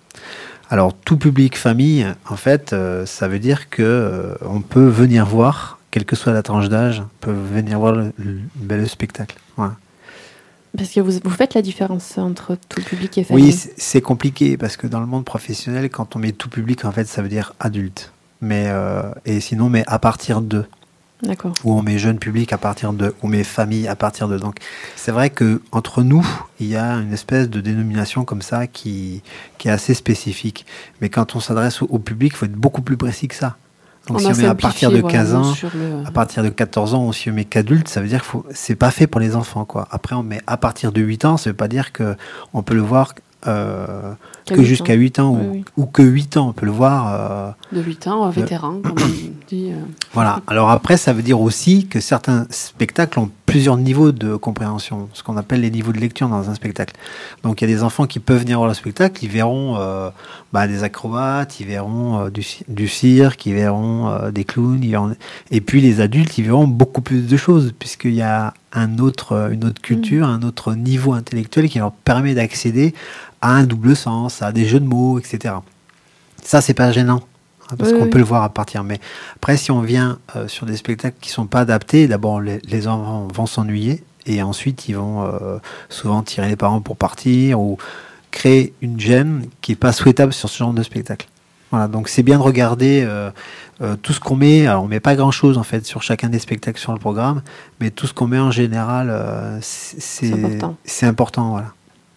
Alors, tout public, famille, en fait, euh, ça veut dire que euh, on peut venir voir, quelle que soit la tranche d'âge, on peut venir voir le, le, le spectacle. Voilà. Parce que vous, vous faites la différence entre tout public et famille. Oui, c'est, c'est compliqué, parce que dans le monde professionnel, quand on met tout public, en fait, ça veut dire adulte. Mais, euh, et sinon, mais à partir de... D'accord. Ou on met jeune public à partir de, ou met famille à partir de. Donc, c'est vrai que entre nous, il y a une espèce de dénomination comme ça qui, qui est assez spécifique. Mais quand on s'adresse au, au public, il faut être beaucoup plus précis que ça. Donc, on si on met à partir de quinze voilà, ans, le... à partir de quatorze ans, ou si on met qu'adulte, ça veut dire que faut, c'est pas fait pour les enfants, quoi. Après, on met à partir de huit ans, ça veut pas dire que on peut le voir euh, que jusqu'à huit ans, ou, oui, oui. ou que huit ans, on peut le voir. Euh, de huit ans, vétéran, comme on dit. Euh... Voilà. Alors après, ça veut dire aussi que certains spectacles ont plusieurs niveaux de compréhension, ce qu'on appelle les niveaux de lecture dans un spectacle. Donc il y a des enfants qui peuvent venir voir le spectacle, ils verront euh, bah, des acrobates, ils verront euh, du, du cirque, ils verront euh, des clowns, ils verront... et puis les adultes, ils verront beaucoup plus de choses, puisqu'il y a un autre, une autre culture, mmh. un autre niveau intellectuel qui leur permet d'accéder à un double sens, à des jeux de mots, et cetera. Ça, c'est pas gênant. Parce oui, qu'on oui. peut le voir à partir. Mais après, si on vient euh, sur des spectacles qui ne sont pas adaptés, d'abord, les, les enfants vont s'ennuyer. Et ensuite, ils vont euh, souvent tirer les parents pour partir ou créer une gêne qui n'est pas souhaitable sur ce genre de spectacle. Voilà, donc c'est bien de regarder euh, euh, tout ce qu'on met. Alors, on ne met pas grand-chose, en fait, sur chacun des spectacles sur le programme. Mais tout ce qu'on met en général, euh, c'est, c'est, c'est important. C'est important, voilà.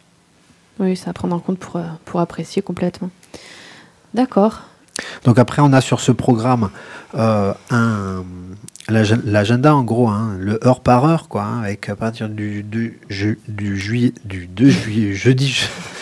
Oui, c'est à prendre en compte pour, pour apprécier complètement. D'accord. Donc après, on a sur ce programme euh, un, l'agenda, en gros, hein, le heure par heure, quoi, hein, avec à partir du deux, je, du juillet, du deux juillet, jeudi,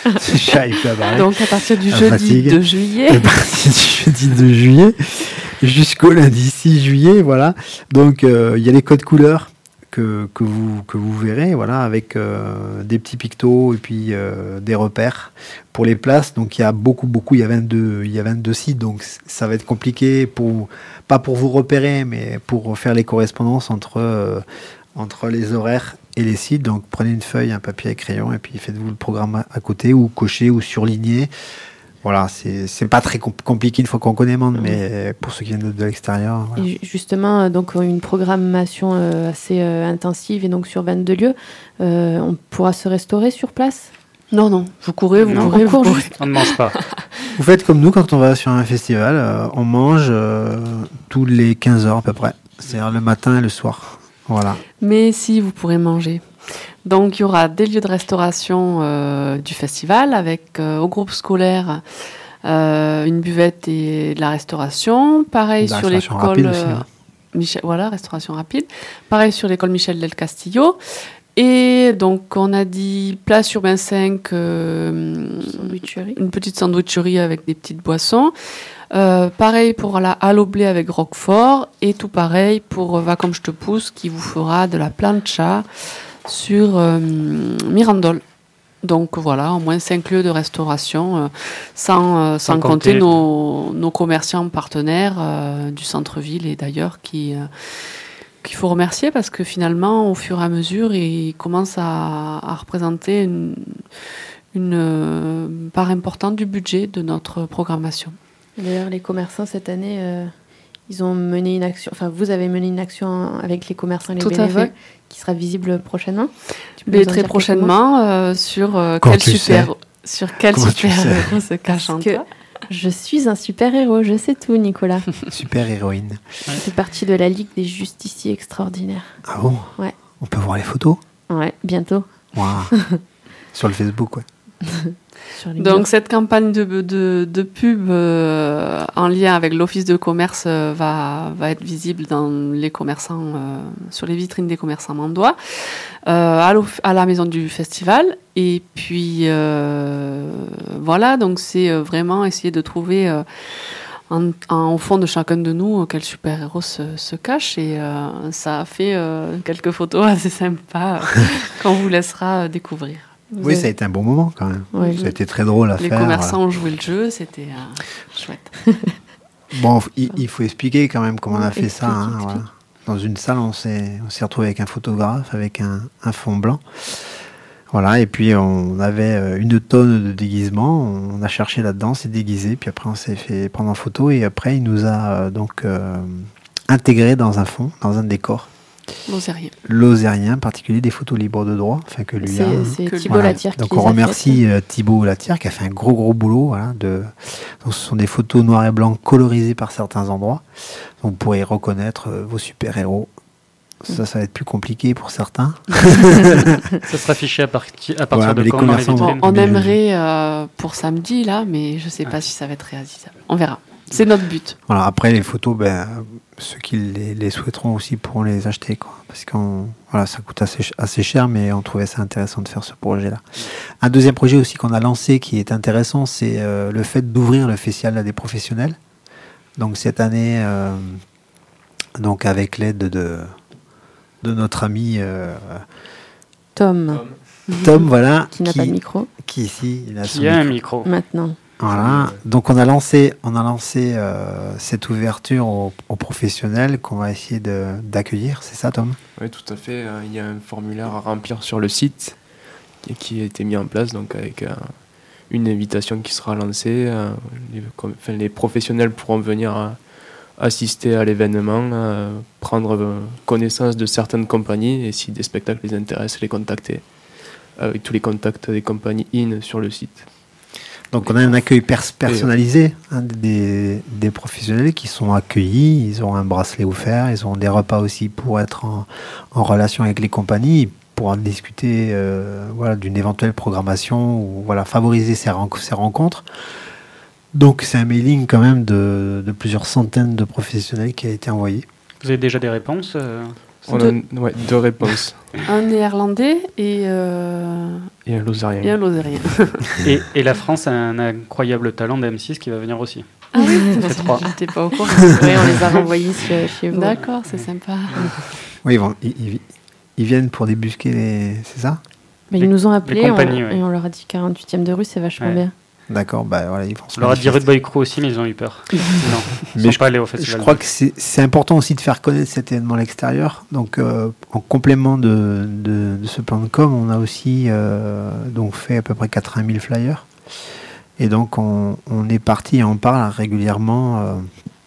je, donc à partir du jeudi fatigue. deux juillet, à partir du jeudi deux juillet jusqu'au lundi six juillet, voilà. Donc il euh, y a les codes couleurs que, que vous que vous verrez, voilà, avec euh, des petits pictos et puis euh, des repères pour les places. Donc il y a beaucoup beaucoup, il y a vingt-deux il y a vingt-deux sites, donc ça va être compliqué pour pas pour vous repérer, mais pour faire les correspondances entre euh, entre les horaires et les sites. Donc prenez une feuille, un papier et crayon et puis faites-vous le programme à côté ou cochez ou surligner. Voilà, c'est, c'est pas très compliqué une fois qu'on connaît Mende, mais pour ceux qui viennent de, de l'extérieur. Voilà. Et justement, donc une programmation euh, assez euh, intensive et donc sur vingt-deux lieux, euh, on pourra se restaurer sur place ? Non, non, vous courez, vous non, courez, on, vous court courez. On ne mange pas. Vous faites comme nous quand on va sur un festival, euh, on mange euh, tous les quinze heures à peu près, c'est-à-dire le matin et le soir. Voilà. Mais si, vous pourrez manger. Donc, il y aura des lieux de restauration euh, du festival avec euh, au groupe scolaire euh, une buvette et de la restauration. Pareil la sur l'école. Aussi, hein. Michel, voilà, restauration rapide. Pareil sur l'école Michel del Castillo. Et donc, on a dit place sur vingt-cinq, euh, une petite sandwicherie avec des petites boissons. Euh, pareil pour la Halle au blé avec Roquefort. Et tout pareil pour Va comme je te pousse qui vous fera de la plancha sur euh, Mirandol. Donc voilà, au moins cinq lieux de restauration, euh, sans, euh, sans, sans compter, compter nos, nos commerçants partenaires euh, du centre-ville et d'ailleurs qui, euh, qu'il faut remercier parce que finalement, au fur et à mesure, ils commencent à, à représenter une, une euh, part importante du budget de notre programmation. D'ailleurs, les commerçants, cette année, euh, ils ont mené une action, enfin, vous avez mené une action avec les commerçants et les Tout à bénévoles, fait. qui sera visible prochainement. Tu peux Mais nous en très dire quelques prochainement, euh, sur euh, Comment quel tu super, sais sur quel Comment tu super sais héros se cache en Parce que toi. je suis un super-héros, je sais tout, Nicolas. Super héroïne. Je fais partie de la Ligue des Justiciers Extraordinaires. Ah bon? Ouais. On peut voir les photos? Ouais, bientôt. Waouh. Sur le Facebook, ouais. Sur les Donc murs. cette campagne de, de, de pub euh, en lien avec l'office de commerce euh, va, va être visible dans les commerçants, euh, sur les vitrines des commerçants mandois, euh, à, l'off- à la maison du festival. Et puis euh, voilà, donc c'est euh, vraiment essayer de trouver euh, en, en- au fond de chacun de nous quel super-héros se, se cache. Et euh, ça a fait euh, quelques photos assez sympas euh, qu'on vous laissera euh, découvrir. Vous Oui, avez- ça a été un bon moment quand même. Ouais, Ça a été très drôle à Les faire. commerçants ont joué le jeu, c'était euh, chouette. Bon, il, il faut expliquer quand même comment on a Ouais, fait ça. explique, hein, explique. voilà. Dans une salle, on s'est, on s'est retrouvé avec un photographe, avec un, un fond blanc. Voilà, et puis on avait euh, une tonne de déguisements. On a cherché là-dedans, s'est déguisé, puis après on s'est fait prendre en photo. Et après, il nous a euh, donc euh, intégré dans un fond, dans un décor. Lozérien. Lozérien, en particulier des photos libres de droit, enfin que lui C'est a. hein. c'est Que- Thibault Voilà. Latière qui Donc les on a remercie faites. euh, Thibault Latière qui a fait un gros gros boulot. Voilà, de... Donc ce sont des photos noir et blanc colorisées par certains endroits. Donc vous pourrez reconnaître euh, vos super-héros. Ça, ça va être plus compliqué pour certains. Ça sera affiché à, parti- à partir Voilà, mais de les quand dans les commerçants vont- vitrines On Mais- aimerait euh, pour samedi, là, mais je sais pas Ouais. si ça va être réalisable. On verra. C'est notre but. Voilà, après les photos, ben, ceux qui les, les souhaiteront aussi pourront les acheter, quoi. Parce que voilà, ça coûte assez, ch- assez cher, mais on trouvait ça intéressant de faire ce projet-là. Un deuxième projet aussi qu'on a lancé qui est intéressant, c'est euh, le fait d'ouvrir le festival à des professionnels. Donc cette année, euh, donc avec l'aide de, de notre ami euh, Tom, Tom, voilà, qui n'a pas de micro, qui ici, il a son Il y a un micro. micro. maintenant. Voilà, donc on a lancé, on a lancé euh, cette ouverture aux, aux professionnels qu'on va essayer de, d'accueillir, c'est ça Tom? Oui, tout à fait. euh, Il y a un formulaire à remplir sur le site qui, qui a été mis en place, donc avec euh, une invitation qui sera lancée. euh, les, com- enfin, les professionnels pourront venir euh, assister à l'événement, euh, prendre euh, connaissance de certaines compagnies et si des spectacles les intéressent, les contacter. Avec tous les contacts des compagnies in sur le site. Donc on a un accueil pers- personnalisé hein, des, des professionnels qui sont accueillis, ils ont un bracelet offert, ils ont des repas aussi pour être en, en relation avec les compagnies, pour en discuter euh, voilà, d'une éventuelle programmation ou voilà, favoriser ces, ren- ces rencontres. Donc c'est un mailing quand même de, de plusieurs centaines de professionnels qui a été envoyé. Vous avez déjà des réponses euh, On Deux. a ouais, deux réponses. Un néerlandais et, euh, Et un lozérien. et un lozérien. et, et la France a un incroyable talent d'M six qui va venir aussi. Ah oui, Ça fait trois. j'étais pas au courant. Oui, on les a renvoyés chez, chez vous. D'accord, c'est sympa. Oui, ils, vont, ils, ils- ils viennent pour débusquer les... C'est ça? Mais Les- ils nous ont appelés les compagnies, on- ouais. et on leur a dit quarante-huitième de rue, c'est vachement Ouais. bien. D'accord, bah voilà, ils vont se On leur a dit manifester. Rude Boy Crew aussi, mais ils ont eu peur. non, ils Mais sont je- pas allés au Je festival. crois que c'est c'est important aussi de faire connaître cet événement à l'extérieur. Donc, euh, en complément de, de, de ce plan de com, on a aussi euh, donc fait à peu près quatre-vingt mille flyers. Et donc, on, on est parti et on parle régulièrement euh,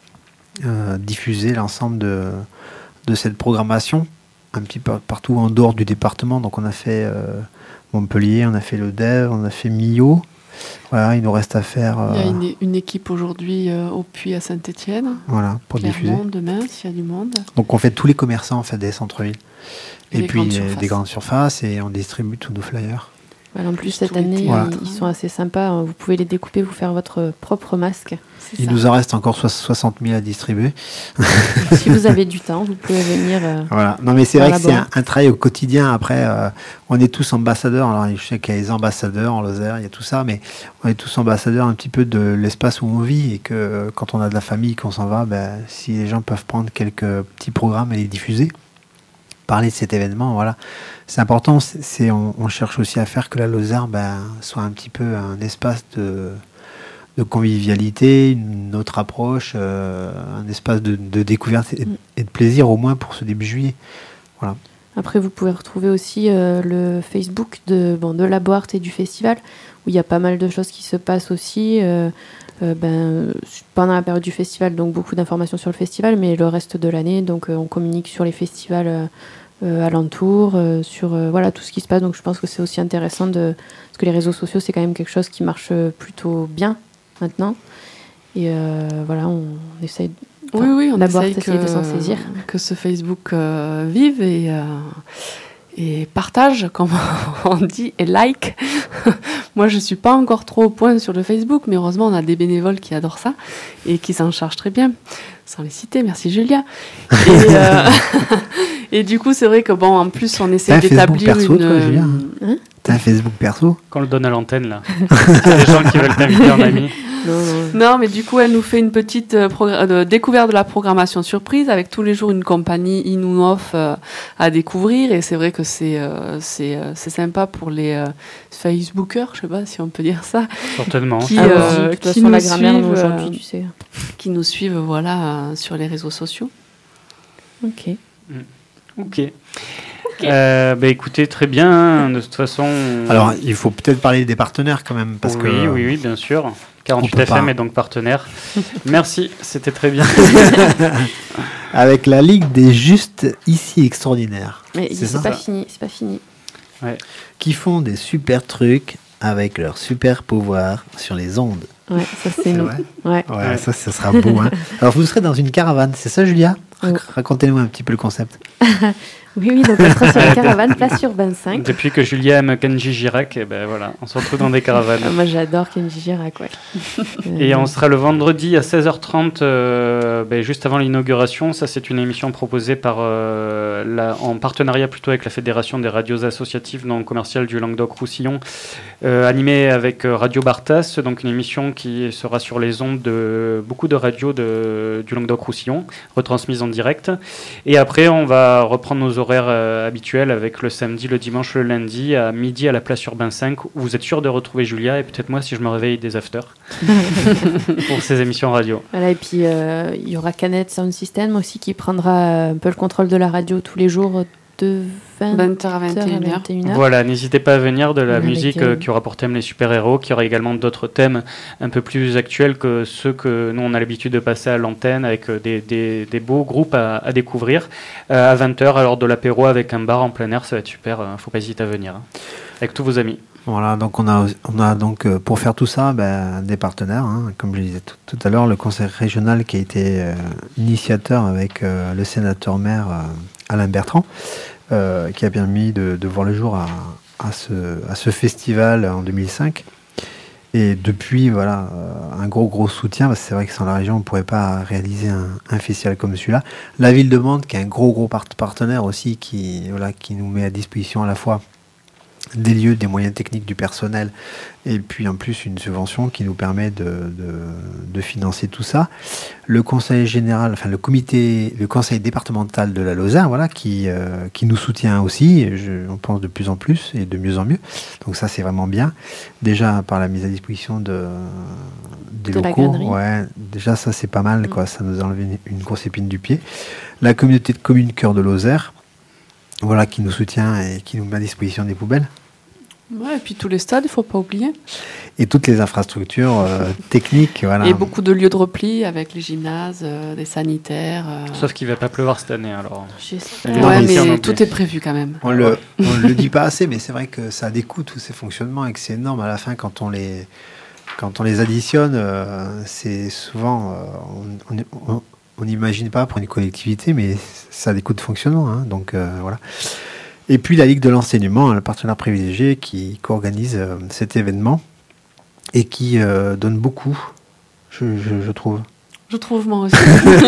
euh, diffuser l'ensemble de, de cette programmation un petit peu partout en dehors du département. Donc, on a fait euh, Montpellier, on a fait le Dev, on a fait Millau. Voilà, il nous reste à faire euh, Il y a une, une équipe aujourd'hui euh, au Puy à Saint-Étienne. voilà, pour diffuser. Clermont, demain, s'il y a du monde. Donc on fait tous les commerçants en fait, des centres-villes. Et Et, des puis grandes euh, surfaces. des grandes surfaces et on distribue tous nos flyers. Voilà, en plus, cette Tout été, année, Voilà. ils, ils sont assez sympas. Vous pouvez les découper, vous faire votre propre masque. C'est Il ça. nous en reste encore soixante mille à distribuer. Si vous avez du temps, vous pouvez venir. euh, Voilà. Non mais c'est Par vrai que c'est là-bas. un, un travail au quotidien. Après, euh, on est tous ambassadeurs. Alors je sais qu'il y a les ambassadeurs en Lozère, il y a tout ça, mais on est tous ambassadeurs un petit peu de l'espace où on vit et que euh, quand on a de la famille, qu'on s'en va, ben, si les gens peuvent prendre quelques petits programmes et les diffuser, parler de cet événement, voilà. C'est important, c'est, c'est- on, on cherche aussi à faire que la Lozère ben, soit un petit peu un espace de, de convivialité, une autre approche, euh, un espace de, de découverte et, et de plaisir au moins pour ce début juillet. Voilà. Après, vous pouvez retrouver aussi euh, le Facebook de, bon, de la Boarte et du festival, où il y a pas mal de choses qui se passent aussi. euh, euh, ben, pendant la période du festival, donc beaucoup d'informations sur le festival, mais le reste de l'année, donc euh, on communique sur les festivals euh, euh, alentours, euh, sur euh, voilà, tout ce qui se passe. Donc je pense que c'est aussi intéressant, de, parce que les réseaux sociaux, c'est quand même quelque chose qui marche plutôt bien maintenant. Et euh, voilà, on essaye, oui, oui, on d'abord essaye essayer que, de s'en saisir. Que ce Facebook euh, vive et, euh, et partage, comme on dit, et like. Moi, je ne suis pas encore trop au point sur le Facebook, mais heureusement, on a des bénévoles qui adorent ça et qui s'en chargent très bien. Sans les citer, merci Julia. Et, euh, et du coup, c'est vrai que, bon, en plus, on essaie T'as d'établir un Facebook perso, une... toi, Julia Hein T'as un Facebook perso? Qu'on le donne à l'antenne, là. C'est les gens qui veulent t'inviter en ami. Non, non. Non, mais du coup, elle nous fait une petite euh, progr- euh, découverte de la programmation surprise, avec tous les jours une compagnie in ou off euh, à découvrir. Et c'est vrai que c'est, euh, c'est, euh, c'est sympa pour les euh, Facebookers, je sais pas si on peut dire ça, Certainement. qui, Ah, euh, oui, de toute qui façon, nous la grammaire, suivent, nous, euh, aujourd'hui, tu sais. qui nous suivent voilà, euh, sur les réseaux sociaux. Ok. Ok. Euh, bah, écoutez, très bien. De toute façon. Alors, il faut peut-être parler des partenaires quand même. Parce oui, que, oui, oui, bien sûr. quarante-huit peut F M pas. est donc partenaire. Merci, c'était très bien. avec la Ligue des Justes ici extraordinaires. Mais C'est c'est ça pas fini, c'est pas fini. Qui font des super trucs avec leurs super pouvoirs sur les ondes. Ouais, ça c'est C'est nous. vrai Ouais. Ouais, Ouais. ça, ça sera beau. Hein. Alors, vous serez dans une caravane, c'est ça, Julia? Oui. Racontez-nous un petit peu le concept. Oui, oui, donc on sera sur une caravane, place sur vingt-cinq. Depuis que Julia aime Kenji Girac, eh ben voilà, on se retrouve dans des caravanes. Ah, moi j'adore Kenji Girac, ouais. Et Euh, on sera le vendredi à seize heures trente, euh, ben, juste avant l'inauguration. Ça, c'est une émission proposée par, euh, la, en partenariat plutôt avec la Fédération des radios associatives non commerciales du Languedoc-Roussillon, euh, animée avec euh, Radio Bartas, donc une émission qui sera sur les ondes de beaucoup de radios de, du Languedoc-Roussillon, retransmise en direct. Et après, on va reprendre nos horaires euh, habituels avec le samedi, le dimanche, le lundi, à midi à la place Urbain cinq, où vous êtes sûr de retrouver Julia et peut-être moi si je me réveille des afters pour ces émissions radio. Voilà, et puis euh, il y aura Canet Sound System aussi qui prendra un peu le contrôle de la radio tous les jours de vingt vingt heures à heures vingt et une heures. vingt et une heures. Voilà, n'hésitez pas à venir, de la Avec, musique euh, euh, qui aura pour thème les super-héros, qui aura également d'autres thèmes un peu plus actuels que ceux que nous on a l'habitude de passer à l'antenne, avec euh, des, des, des beaux groupes à, à découvrir. Euh, à vingt heures, alors de l'apéro avec un bar en plein air, ça va être super, euh, faut pas hésiter à venir, hein, avec tous vos amis. Voilà, donc on a, on a donc euh, pour faire tout ça ben, des partenaires, hein, comme je le disais tout, tout à l'heure, le conseil régional qui a été euh, initiateur avec euh, le sénateur-maire euh, Alain Bertrand, euh, qui a permis de, de voir le jour à, à, ce, à ce festival en deux mille cinq. Et depuis, voilà, euh, un gros gros soutien, parce que c'est vrai que sans la région, on ne pourrait pas réaliser un, un festival comme celui-là. La ville de Mende, qui est un gros gros part- partenaire aussi, qui, voilà, qui nous met à disposition à la fois des lieux, des moyens techniques, du personnel, et puis en plus une subvention qui nous permet de, de, de financer tout ça. Le conseil général, enfin le comité, le conseil départemental de la Lozère, voilà, qui, euh, qui nous soutient aussi, et je, on pense de plus en plus et de mieux en mieux. Donc ça c'est vraiment bien. Déjà par la mise à disposition de, des De la locaux, grainerie. ouais, déjà ça c'est pas mal, quoi, ça nous a enlevé une, une grosse épine du pied. La communauté de communes Cœur de Lozère, voilà, qui nous soutient et qui nous met à disposition des poubelles. Ouais, et puis tous les stades, il ne faut pas oublier. Et toutes les infrastructures euh, techniques, voilà. Et beaucoup de lieux de repli avec les gymnases, euh, des sanitaires. euh. Sauf qu'il va pas pleuvoir cette année, alors. J'espère. Les Non, Ouais, mais si, on mais en tout oublie. est prévu quand même. On le, on le dit pas assez, mais c'est vrai que ça a des coûts tous ces fonctionnements et que c'est énorme à la fin quand on les, quand on les additionne. Euh, c'est souvent, euh, on- on on n'imagine pas pour une collectivité, mais ça a des coûts de fonctionnement. Hein, donc euh, voilà. Et puis la Ligue de l'enseignement, le partenaire privilégié qui co-organise euh, cet événement et qui euh, donne beaucoup, je, je, je trouve. Je trouve moi aussi.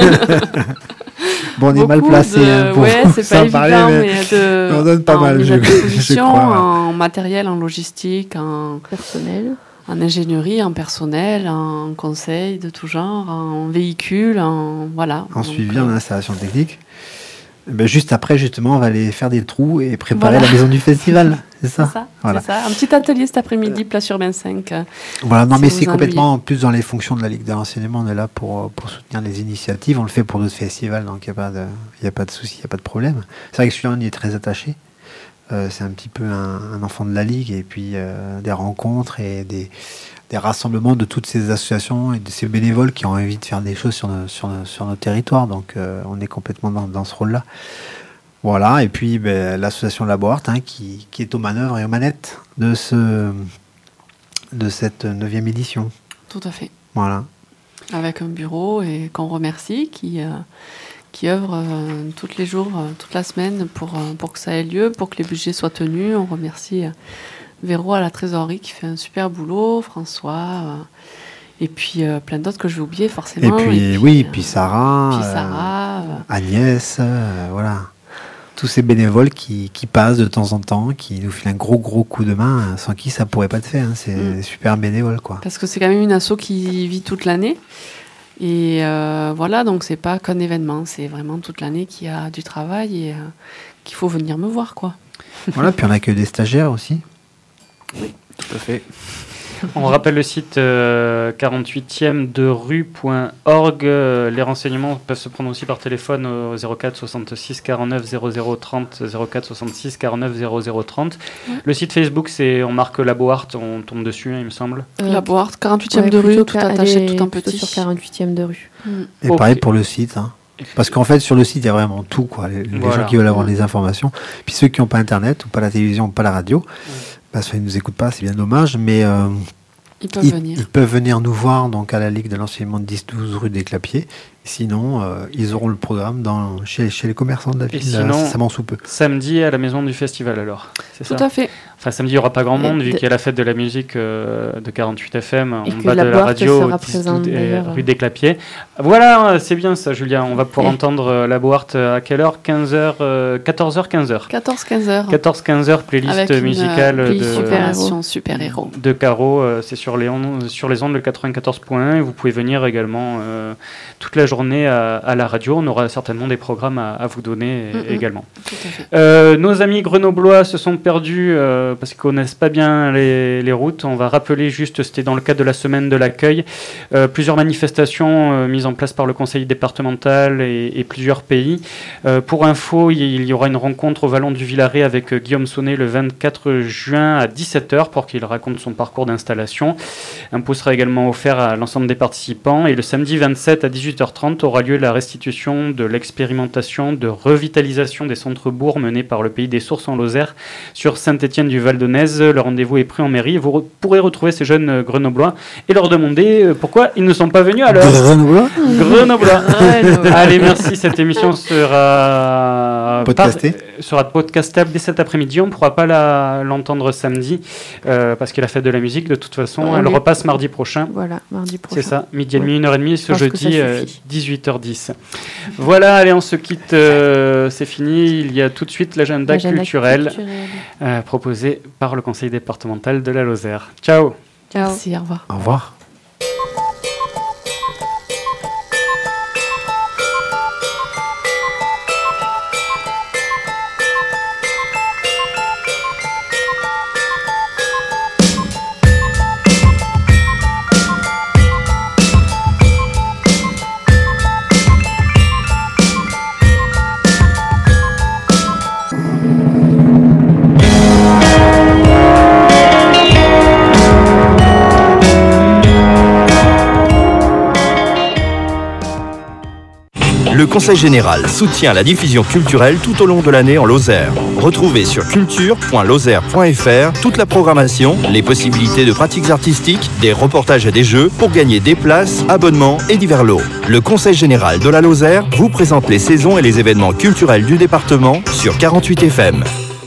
Bon, on est mal Beaucoup placé de- hein, pour ouais, c'est s'en pas évident, parler, mais mais de, on donne pas en mal, mise je- à je disposition, crois, ouais. en matériel, en logistique, en, Personnel. en ingénierie, en personnel, en conseil de tout genre, en véhicule, en voilà. en Donc, suivi, euh, en installation technique. Eh ben, juste après, justement, on va aller faire des trous et préparer Voilà. la maison du festival. C'est ça, C'est ça, Voilà. c'est ça. Un petit atelier cet après-midi, place Urbain cinq. euh, Voilà, non, Si mais vous c'est ennuyez. complètement en plus dans les fonctions de la Ligue de l'enseignement. On est là pour, pour soutenir les initiatives. On le fait pour d'autres festivals, donc il n'y a pas de, il y a pas de souci, il n'y a pas de problème. C'est vrai que celui-là, on y est très attaché. Euh, c'est un petit peu un, un enfant de la Ligue et puis euh, des rencontres et des, des rassemblements de toutes ces associations et de ces bénévoles qui ont envie de faire des choses sur nos, sur nos, sur nos territoires. Donc euh, on est complètement dans, dans ce rôle-là. Voilà, et puis ben, l'association Laboart hein, qui, qui est aux manœuvres et aux manettes de, ce, de cette neuvième édition. Tout à fait. Voilà. Avec un bureau et qu'on remercie, qui, euh, qui œuvre euh, tous les jours, euh, toute la semaine pour, euh, pour que ça ait lieu, pour que les budgets soient tenus. On remercie... Euh, Véro à la trésorerie qui fait un super boulot, François, euh, et puis euh, plein d'autres que je vais oublier forcément. Et puis, et puis oui, euh, puis Sarah, puis Sarah euh, Agnès, euh, voilà. Tous ces bénévoles qui, qui passent de temps en temps, qui nous filent un gros gros coup de main, sans qui ça pourrait pas être fait. Hein. C'est mm. des super bénévoles, quoi. Parce que c'est quand même une asso qui vit toute l'année. Et euh, voilà, donc c'est pas qu'un événement, c'est vraiment toute l'année qu'il y a du travail et euh, qu'il faut venir me voir, quoi. Voilà, puis on accueille des stagiaires aussi. Oui, tout à fait. On rappelle le site euh, quarante-huitième de rue point org. Euh, les renseignements peuvent se prendre aussi par téléphone au zéro quatre soixante-six quarante-neuf zéro zéro trente, zéro quatre soixante-six quarante-neuf zéro zéro trente. Ouais. Le site Facebook, c'est on marque Laboart, on tombe dessus, il me semble. Euh, Laboart, quarante-huitième ouais, de rue, tout attaché, tout en petit. Sur quarante-huitième de rue. Mm. Et okay. Pareil pour le site. Hein. Parce qu'en fait, sur le site, il y a vraiment tout, quoi. Les, les voilà. gens qui veulent avoir des informations. Puis ceux qui n'ont pas Internet, ou pas la télévision, ou pas la radio, mm. bah, soit ils ne nous écoutent pas, c'est bien dommage, mais euh, ils, peuvent ils, venir. ils peuvent venir nous voir donc, à la Ligue de l'enseignement de dix douze rue des Clapiers. Sinon, euh, ils auront le programme dans, chez, chez les commerçants de la ville. Et sinon, ça m'en sous peu. Samedi à la maison du festival, alors. C'est Tout ça à fait. Enfin, samedi, il n'y aura pas grand monde, et vu de... qu'il y a la fête de la musique euh, de quarante-huit F M, et en que bas la de la radio, présente, et, rue des Clapiers. Voilà, c'est bien ça, Julien. On va pouvoir et... entendre euh, la Boart à quelle heure quinze heures, euh, quatorze heures, quinze heures quatorze quinze heures. quatorze quinze heures, playlist avec musicale une, de super-héros. super-héros. De Caro, euh, c'est sur les, on, sur les ondes de quatre-vingt-quatorze point un. Et vous pouvez venir également euh, toute la journée à, à la radio. On aura certainement des programmes à, à vous donner mm-hmm. également. Tout à fait. Euh, nos amis grenoblois se sont perdus euh, parce qu'ils connaissent pas bien les, les routes. On va rappeler juste, c'était dans le cadre de la semaine de l'accueil, euh, plusieurs manifestations euh, mises en place par le conseil départemental et, et plusieurs pays. Euh, pour info, il, il y aura une rencontre au Vallon du Villaret avec euh, Guillaume Sonnet le vingt-quatre juin à dix-sept heures pour qu'il raconte son parcours d'installation. Un pot sera également offert à l'ensemble des participants et le samedi vingt-sept à dix-huit heures trente aura lieu la restitution de l'expérimentation de revitalisation des centres-bourgs menée par le Pays des Sources en Lozère sur Saint-Étienne-du-Val-d'Aunaise. Le rendez-vous est pris en mairie. Vous re- pourrez retrouver ces jeunes euh, grenoblois et leur demander euh, pourquoi ils ne sont pas venus à l'heure. Grenoblois Grenoblois. Allez, merci. Cette émission sera podcastée. Par, sera podcastable dès cet après-midi. On ne pourra pas la, l'entendre samedi euh, parce qu'il y a la fête de la musique. De toute façon, ouais, elle repasse mardi prochain. Voilà, mardi prochain. C'est ça, midi et demi, une heure trente, ce jeudi, euh, dix-huit heures dix. Mmh. Voilà, allez, on se quitte. Euh, c'est fini. Il y a tout de suite l'agenda, l'agenda culturel, culturel. Euh, proposé par le conseil départemental de la Lozère. Ciao. Ciao. Merci, au revoir. Au revoir. Le Conseil général soutient la diffusion culturelle tout au long de l'année en Lozère. Retrouvez sur culture point lozère point f r toute la programmation, les possibilités de pratiques artistiques, des reportages et des jeux pour gagner des places, abonnements et divers lots. Le Conseil général de la Lozère vous présente les saisons et les événements culturels du département sur quarante-huit F M.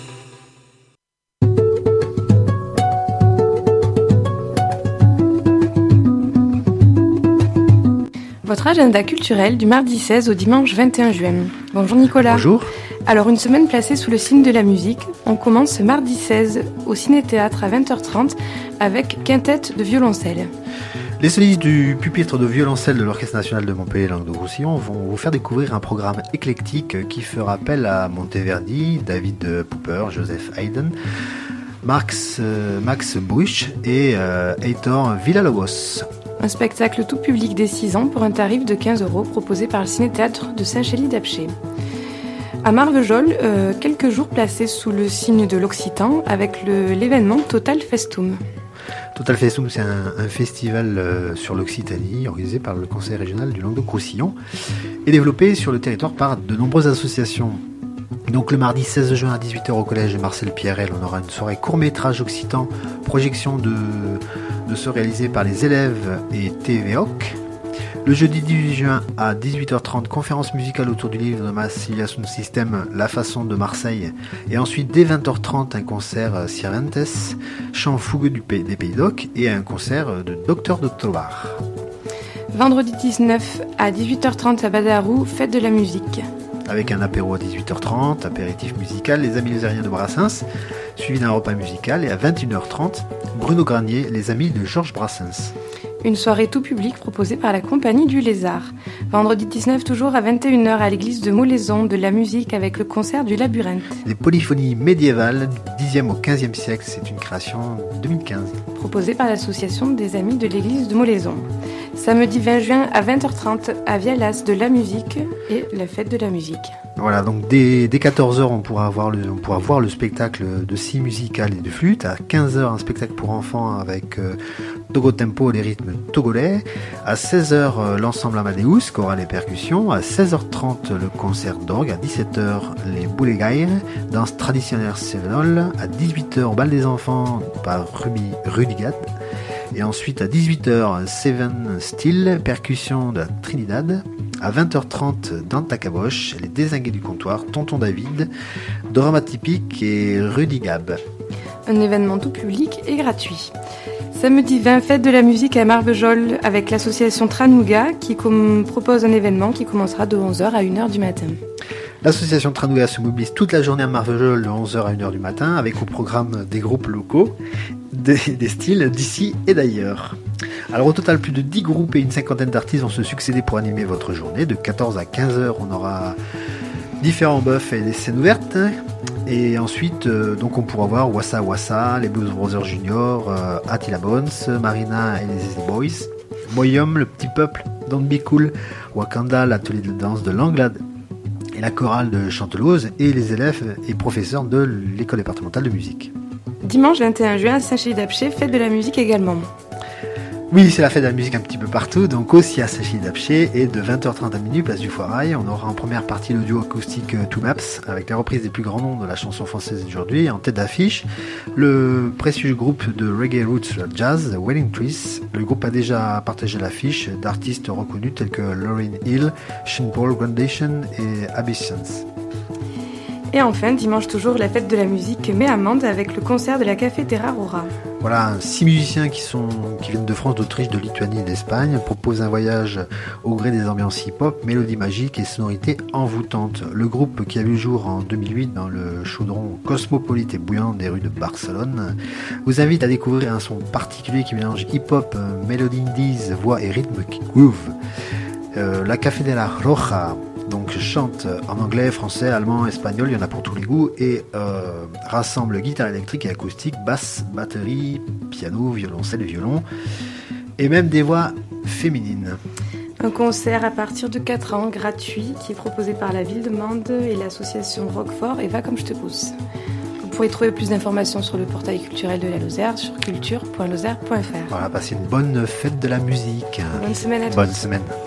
Votre agenda culturel du mardi seize au dimanche vingt et un juin. Bonjour Nicolas. Bonjour. Alors une semaine placée sous le signe de la musique, on commence ce mardi seize au Ciné-Théâtre à vingt heures trente avec quintette de violoncelle. Les solistes du pupitre de violoncelle de l'Orchestre national de Montpellier-Languedoc-Roussillon vont vous faire découvrir un programme éclectique qui fera appel à Monteverdi, David Popper, Joseph Haydn, Max, euh, Max Bruch et euh, Heitor Villa-Lobos. Un spectacle tout public dès six ans pour un tarif de quinze euros proposé par le Ciné-Théâtre de Saint-Chély-d'Apcher. À Marvejols, euh, quelques jours placés sous le signe de l'Occitan avec le, l'événement Total Festum. Total Festum, c'est un, un festival euh, sur l'Occitanie organisé par le Conseil régional du Languedoc-Roussillon et développé sur le territoire par de nombreuses associations. Donc le mardi seize juin à dix-huit heures au collège Marcel Pierrel, on aura une soirée court-métrage occitan, projection de, de ce réalisé par les élèves et T V O C. Le jeudi dix-huit juin à dix-huit heures trente, conférence musicale autour du livre de Massilia Sound System, La façon de Marseille. Et ensuite, dès vingt heures trente, un concert Cervantes, chant fougueux du pays, des Pays d'Oc, et un concert de Docteur de Tovar. Vendredi dix-neuf à dix-huit heures trente à Badarou, fête de la musique. Avec un apéro à dix-huit heures trente, apéritif musical, les Amis lozériens de Brassens, suivi d'un repas musical, et à vingt et une heures trente, Bruno Granier, les Amis de Georges Brassens. Une soirée tout public proposée par la Compagnie du Lézard. Vendredi dix-neuf, toujours à vingt et une heures à l'église de Moulaison, de la musique avec le concert du Labyrinthe. Les polyphonies médiévales du dixième au quinzième siècle, c'est une création deux mille quinze. Proposée par l'association des Amis de l'église de Moulaison. Samedi vingt juin à vingt heures trente à Vialas, de la musique et la fête de la musique. Voilà, donc dès, dès quatorze heures, on pourra, voir le, on pourra voir le spectacle de scie musicale et de flûte. À quinze heures, un spectacle pour enfants avec euh, Togo Tempo, les rythmes togolais. À seize heures, euh, l'ensemble Amadeus, chorale et percussions. À seize heures trente, le concert d'orgue. À dix-sept heures, les Boulegaires, danse traditionnelle sévénole. À dix-huit heures, bal des enfants par Ruby Rudigat. Et ensuite, à dix-huit heures, Seven Steel, percussion de la Trinidad. À vingt heures trente, dans ta caboche, les dézingués du comptoir, Tonton David, Drama Typique et Rudy Gab. Un événement tout public et gratuit. Samedi vingt, fête de la musique à Marvejols avec l'association Tranouga qui com- propose un événement qui commencera de onze heures à une heure du matin. L'association Tranouga se mobilise toute la journée à Marvejols de onze heures à une heure du matin avec au programme des groupes locaux, des, des styles d'ici et d'ailleurs. Alors au total, plus de dix groupes et une cinquantaine d'artistes vont se succéder pour animer votre journée. De quatorze à quinze heures, on aura différents buffs et des scènes ouvertes. Et ensuite, euh, donc on pourra voir Wassa Wassa, les Blues Brothers Junior, euh, Attila Bones, Marina et les Easy Boys, Moyum, le Petit Peuple, Don't Be Cool, Wakanda, l'atelier de danse de Langlade et la chorale de Chantelouse et les élèves et professeurs de l'école départementale de musique. Dimanche vingt et un juin à Saint-Chély-d'Apcher, fête de la musique également. Oui, c'est la fête de la musique un petit peu partout, donc aussi à Saint-Chély-d'Apcher, et de vingt heures trente à minuit, place du Foirail, on aura en première partie le duo acoustique Two Maps, avec la reprise des plus grands noms de la chanson française d'aujourd'hui, en tête d'affiche, le précieux groupe de reggae roots jazz, Wedding Trees. Le groupe a déjà partagé l'affiche d'artistes reconnus tels que Lauryn Hill, Sean Paul Grandation et Abyssins. Et enfin, dimanche toujours, la fête de la musique Méamande avec le concert de la Café Terra Rora. Voilà, six musiciens qui, sont, qui viennent de France, d'Autriche, de Lituanie et d'Espagne proposent un voyage au gré des ambiances hip-hop, mélodies magiques et sonorités envoûtantes. Le groupe qui a vu le jour en deux mille huit dans le chaudron cosmopolite et bouillant des rues de Barcelone vous invite à découvrir un son particulier qui mélange hip-hop, mélodie indies, voix et rythme qui groove. Euh, la Café Terra Roja donc chante en anglais, français, allemand, espagnol, il y en a pour tous les goûts, et euh, rassemble guitare électrique et acoustique, basse, batterie, piano, violoncelle et violon, et même des voix féminines. Un concert à partir de quatre ans, gratuit, qui est proposé par la ville de Mende et l'association Roquefort et Va comme je te pousse. Vous pourrez trouver plus d'informations sur le portail culturel de la Lozère sur culture point lozère point f r. Voilà, passez une bonne fête de la musique. Bonne semaine à tous. Bonne semaine.